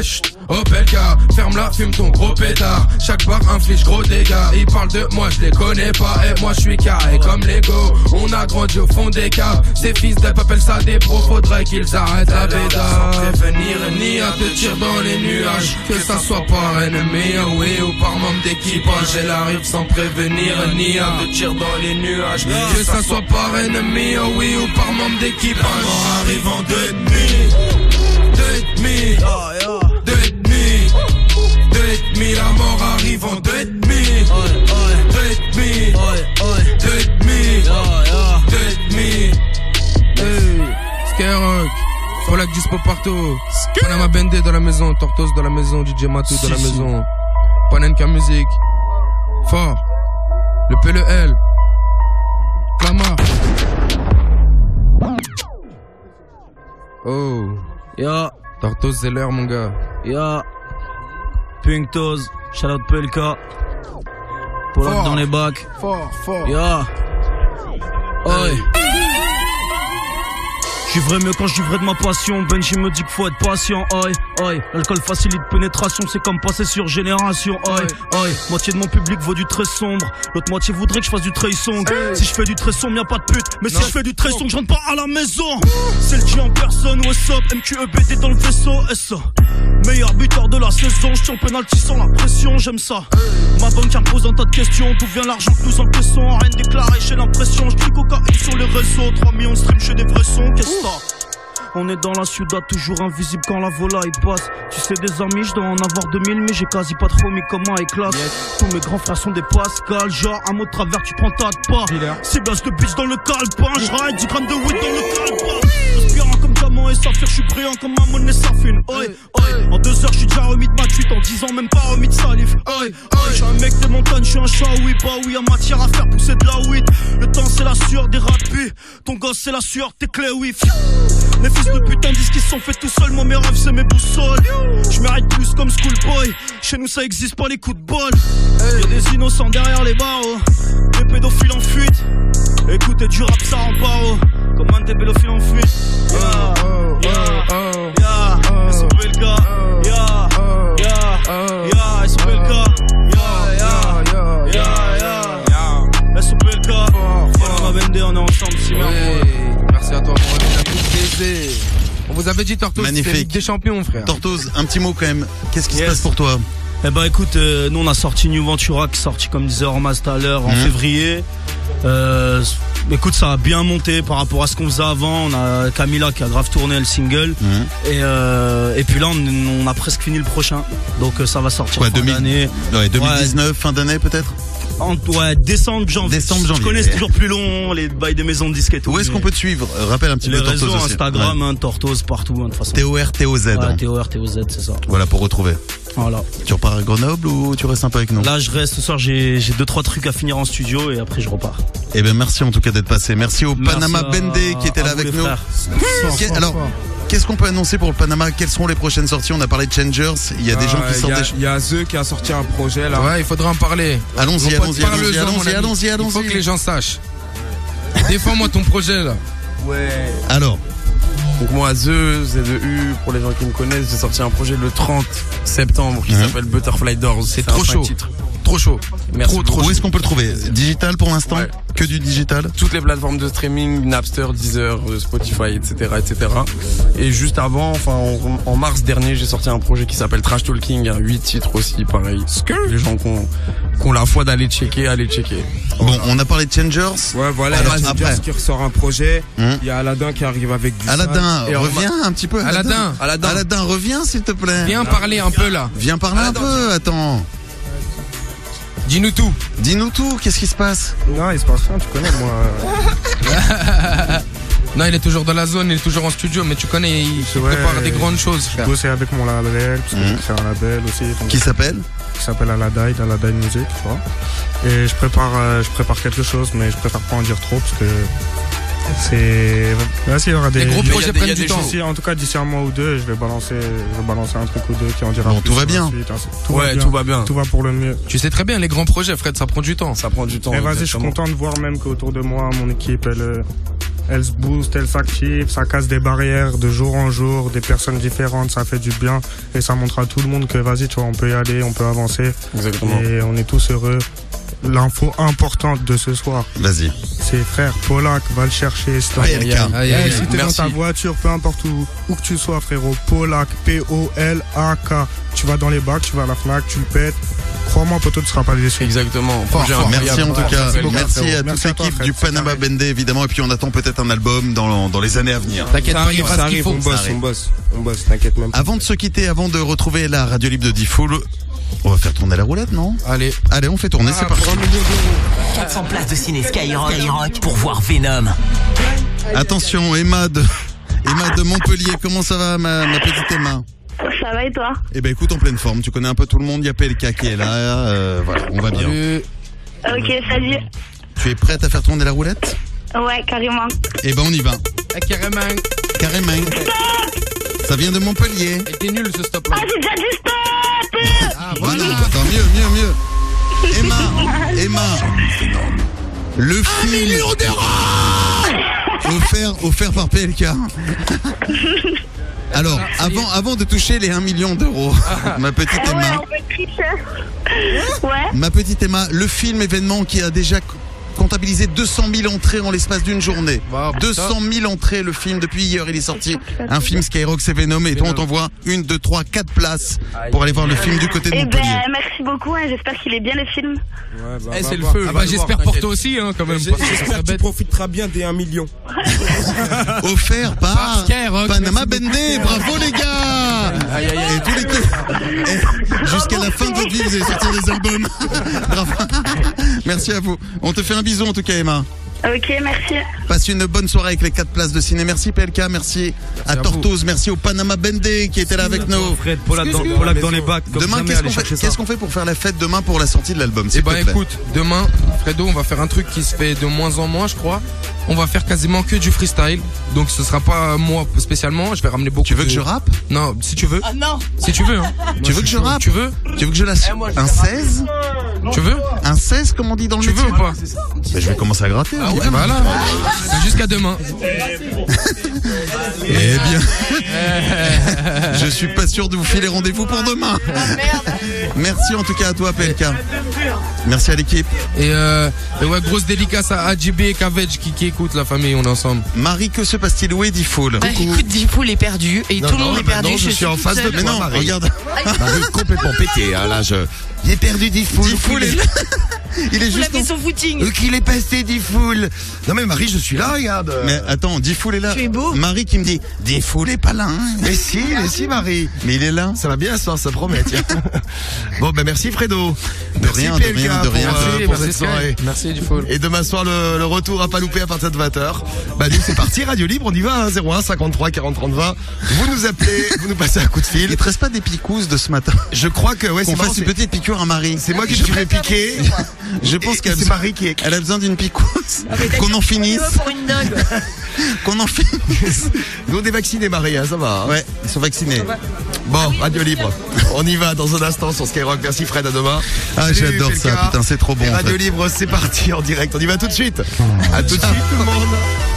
Oh Pelka, ferme-la, fume ton gros pétard. Chaque bar inflige gros dégâts. Ils parlent de moi, je les connais pas. Et moi je suis carré comme Lego. On a grandi au fond des caves. Ces fils d'ep appellent ça des pros. Faudrait qu'ils arrêtent la béda. Sans prévenir ni à te tirer dans les nuages. Que ça soit par ennemi, oh oui, ou par membre d'équipage. Elle arrive sans prévenir ni à te tirer dans les nuages. Que ça soit par ennemi, oh oui, ou par membre d'équipage. La mort arrive en deux et demi. Deux et demi. Deux et demi. Deux et demi. La mort arrive en deux et demi. Deux et demi. Deux et demi. Deux et demi. Skyrock. Polak dispo partout. Panama Bendé dans la maison. Tortoise dans la maison. D J Matou dans la maison. Panenka musique. Fort. Le P L L. Clamart. Oh. Ya. Tortoise c'est l'heure mon gars. Ya. Pink Toes. Shout out P L K. Polak dans les bacs. Fort, fort. Ya. Oi. J'suis vrai mieux quand j'suis vrai de ma passion. Benji me dit qu'il faut être patient. Oi, oi. L'alcool facilite pénétration, c'est comme passer sur génération. Oi, oi. Moitié de mon public vaut du très sombre. L'autre moitié voudrait que je fasse du très song. Si je fais du très sombre, y'a pas de pute. Mais non. Si je fais du très song, je rentre pas à la maison. C'est le G en personne, what's up. M Q E B D dans le vaisseau, S A. Meilleur buteur de la saison, j'tiens en penalty sans la pression, j'aime ça. Ma banquière me pose un tas de questions. D'où vient l'argent que nous encaissons? Rien déclaré, j'ai l'impression. J'cris cocaïne sur les réseaux. trois millions de streams, j'ai des vrais sons, qu'est-ce que t'as? On est dans la ciudad, toujours invisible quand la volaille passe. Tu sais des amis, je dois en avoir deux mille, mais j'ai quasi pas trop mis comme high class. Yes. Tous mes grands frères sont des Pascal, genre un mot de travers, tu prends ta pas. Ciblage de bitch dans le calepin, j'raille dix grammes de weed dans le calepin. Respirant comme diamant et saphir, j'suis brillant comme ma monnaie Safine. Oi, oi. En deux heures, j'suis déjà remis de ma cuite, en dix ans, même pas remis de salif. Oi, oi. J'suis un mec des montagnes, j'suis un chat, oui, bah oui, y'a matière à faire pousser de la weed. Le temps c'est la sueur des rapis, ton gosse c'est la sueur, tes clés, oui. Les fils de putain disent qu'ils sont faits tout seuls, moi mes rêves c'est mes boussoles. J'mérite plus comme Schoolboy, chez nous ça existe pas les coups de bol. Y'a des innocents derrière les barreaux, des pédophiles en fuite. Écoutez du rap ça en paro, comme un des pédophiles en fuite. Ya, ya, ya, S O P L K. Ya, ya, ya, S O P L K. Ya, ya, ya, ya, S O P L K. On va vendre, on est ensemble, si merde. Merci à toi pour la baiser. On vous avait dit Tortoise, magnifique. C'est Ligue des Champions, frère. Tortoise, un petit mot quand même. Qu'est-ce qui yes. se passe pour toi? Eh ben écoute, euh, nous on a sorti New Ventura qui est sorti comme disait Ormaz tout à l'heure en mmh. février. Euh, écoute, ça a bien monté par rapport à ce qu'on faisait avant. On a Camila qui a grave tourné le single. Mmh. Et, euh, et puis là on, on a presque fini le prochain. Donc ça va sortir ouais, fin d'année. Ouais, deux mille dix-neuf, ouais. Fin d'année peut-être. En, ouais, décembre, janvier. Décembre, janvier. Je connais, c'est toujours plus long, les bails des maisons de disques et tout. Où est-ce qu'on peut te suivre? Rappelle un petit les peu Tortoise réseaux, aussi. Instagram, ouais. hein, Tortoise partout, hein, de toute façon. T O R T O Z. Ouais, hein. T O R T O Z, c'est ça. Voilà, pour retrouver. Voilà. Tu repars à Grenoble ou tu restes un peu avec nous? Là, je reste ce soir, j'ai, j'ai deux, trois trucs à finir en studio et après je repars. Eh ben, merci en tout cas d'être passé. Merci au merci Panama à, Bendé qui était là avec nous. Qu'est, alors, qu'est-ce qu'on peut annoncer pour le Panama? Quelles seront les prochaines sorties? On a parlé de Changers. Il y a des euh, gens qui sortent des... Il y a The qui a sorti un projet là. Ouais, il faudra en parler. Allons-y, allons-y, allons-y, allons-y, allons-y, allons-y. Il faut que les gens sachent. Défends-moi ton projet là. Ouais. Alors. Donc moi, The, Z E U, pour les gens qui me connaissent, j'ai sorti un projet le trente septembre qui mmh. s'appelle Butterfly Doors. C'est, c'est trop chaud. Titre. Trop chaud. Merci trop, trop Où chaud. Est-ce qu'on peut le trouver? Digital pour l'instant? Ouais. Que du digital? Toutes les plateformes de streaming, Napster, Deezer, Spotify, et cetera, et cetera. Et juste avant, enfin en, en mars dernier, j'ai sorti un projet qui s'appelle Trash Talking, hein, huit titres aussi, pareil. Les gens qui ont, qui ont la foi d'aller checker, aller checker. Bon, voilà. On a parlé de Changers. Ouais, voilà. Alors, Changers qui ressort un projet. Hum. Il y a Aladdin qui arrive avec du Aladdin, et reviens un petit peu. Aladdin. Aladdin, Aladdin, Aladdin reviens s'il te plaît. Viens parler un peu là. Viens parler Aladdin. un peu, attends. Dis-nous tout. Dis-nous tout, qu'est-ce qui se passe? Non, il se passe rien, tu connais moi. Non, il est toujours dans la zone, il est toujours en studio, mais tu connais, il se ouais, prépare des grandes choses. Je bossais avec mon label, parce que mmh. c'est un label aussi. Donc qui s'appelle? Qui s'appelle Aladdin, Aladdin Music, tu vois. Et je prépare, euh, je prépare quelque chose, mais je préfère pas en dire trop, parce que c'est... Là, s'il y aura des... Les gros projets prennent du temps. Ici, en tout cas, d'ici un mois ou deux, je vais balancer, je vais balancer un truc ou deux qui en dira bon, plus. Tout va bien. Suite, hein. Tout ouais, va bien. tout va bien. Tout va pour le mieux. Tu sais très bien, les grands projets, Fred, ça prend du temps. Ça prend du temps. Et vas-y, je suis content de voir même qu'autour de moi, mon équipe, elle... elle se booste, elle s'active, ça casse des barrières de jour en jour, des personnes différentes, ça fait du bien et ça montre à tout le monde que vas-y, tu vois, on peut y aller, on peut avancer. Exactement. Et on est tous heureux. L'info importante de ce soir. Vas-y. C'est frère Polak, va le chercher. Si P L K. hey, si t'es dans ta voiture, peu importe où, où que tu sois, frérot, Polak, P O L A K. Tu vas dans les bacs, tu vas à la Fnac, tu le pètes. Crois-moi, poteau, tu seras pas déçu. Exactement. Fort, fort. Merci en tout cas. Merci, merci à toute l'équipe du Panama Bendé, évidemment. Et puis on attend peut-être un album dans, dans les années à venir. T'inquiète pas, il ça arrive, on bosse, on bosse, on bosse, t'inquiète même. Avant de se quitter, avant de retrouver la radio libre de D-Fool, on va faire tourner la roulette, non? Allez. Allez, on fait tourner, ah, c'est parti. quatre cents places de ciné Skyrock, Skyrock pour voir Venom. Attention, Emma de, Emma de Montpellier, comment ça va, ma, ma petite Emma? Ça va et toi? Eh ben écoute, en pleine forme, tu connais un peu tout le monde, il y a P L K qui est là, euh, voilà, on va bien. Salut. Ok, salut. Tu es prête à faire tourner la roulette? Ouais, carrément. Eh ben on y va. Ah, carrément. Carrément. Ça vient de Montpellier. Et t'es nul ce stop là. Ah, j'ai déjà dit stop. Ah voilà, attends, mieux, mieux, mieux. Emma, Emma, le film... Un million d'euros offert, offert par P L K. Alors, avant, avant de toucher les un million d'euros, ma petite Emma... Ouais, on peut tricher. Ouais. Ma petite Emma, le film événement qui a déjà comptabilisé deux cent mille entrées en l'espace d'une journée. Wow, deux cent mille entrées, le film, depuis hier, il est sorti. Un film Skyrock, c'est Venom. Et toi, on t'envoie une, deux, trois, quatre places pour aller voir le film du côté de Eh Montpellier. ben, merci beaucoup, hein, j'espère qu'il est bien le film. Ouais, bah, eh, bah, c'est le bah, feu. bah, Ah bah, j'espère pour toi aussi, hein, quand même. J'espère que tu profiteras bien des un million. Offert par, par Skyrock. Panama Bendé. Bravo les gars. Aïe, aïe, aïe. Et tous les et jusqu'à la fin de votre vie, vous allez sortir des albums. Bravo. Merci à vous. On te fait un bisou en tout cas, Emma. Ok, merci. Passe une bonne soirée avec les quatre places de ciné. Merci P L K, merci à, à Tortoise, merci au Panama Bendé qui était là avec nous. Fred, Polak dans, Polak dans les bacs. Demain, qu'est-ce qu'on fait, qu'est-ce qu'on fait pour faire la fête demain pour la sortie de l'album? Eh ben écoute, demain, Fredo, on va faire un truc qui se fait de moins en moins, je crois. On va faire quasiment que du freestyle. Donc ce sera pas moi spécialement, je vais ramener beaucoup. Tu veux de... que je rappe? Non, si tu veux. Ah non. Si tu veux, hein. Tu veux que je rappe? Tu veux? Tu veux que je la eh, un seize? Tu veux? Un seize, comme on dit dans le Tu métier? veux ou pas? Ben, je vais commencer à gratter. Ah ouais, voilà. Jusqu'à demain. Eh bien, je suis pas sûr de vous filer rendez-vous pour demain. Merci en tout cas à toi, P L K. Merci à l'équipe. Et, euh, et ouais, grosse dédicace à A J B et Kavej qui, qui écoute la famille, on est ensemble. Marie, que se passe-t-il? Où est D-Fool? Bah, écoute, D-Fool est perdu et non, tout le non, monde est bah perdu. Non, je, je suis en face de mais non, Marie. Regarde. Marie complètement pété, hein, là, je. Il est perdu, D-Fool. D-Fool est... Il est juste. Il a fait son footing. Euh, qu'il est passé, D-Fool. Non, mais Marie, je suis là, regarde. Mais attends, D-Fool est là. Tu es beau. Marie qui me dit, D-Fool est pas là. Hein. Mais si, mais si, Marie. Mais il est là. Ça va bien ce soir, ça promet, tiens. Bon, ben, merci, Fredo. De merci, rien, P L K, de rien, de rien. Pour, Merci, euh, pour merci, cette soirée. Merci, D-Fool. Et demain soir, le, le retour à pas louper à partir de vingt heures. Bah, nous, c'est parti, Radio Libre, on y va, hein, zéro un cinquante-trois quarante trente vingt. Vous nous appelez, vous nous passez un coup de fil. Il te reste pas des picousses de ce matin? Je crois que, ouais, qu'on c'est fasse une petite piqûre à Marie. C'est moi qui me suis fait piquer. Je pense qu'elle c'est Marie qui est. Elle a besoin d'une picousse. Qu'on en finisse. Qu'on en finisse. Nous, on est vaccinés, Marie, hein, ça va. Hein. Ouais, ils sont vaccinés. Bon, Radio Libre. On y va dans un instant sur Skyrock. Merci Fred, à demain. Ah, Salut, j'adore ça, putain, c'est trop bon. Et Radio en fait. Libre, c'est parti en direct. On y va tout de suite. À tout de suite, tout le monde.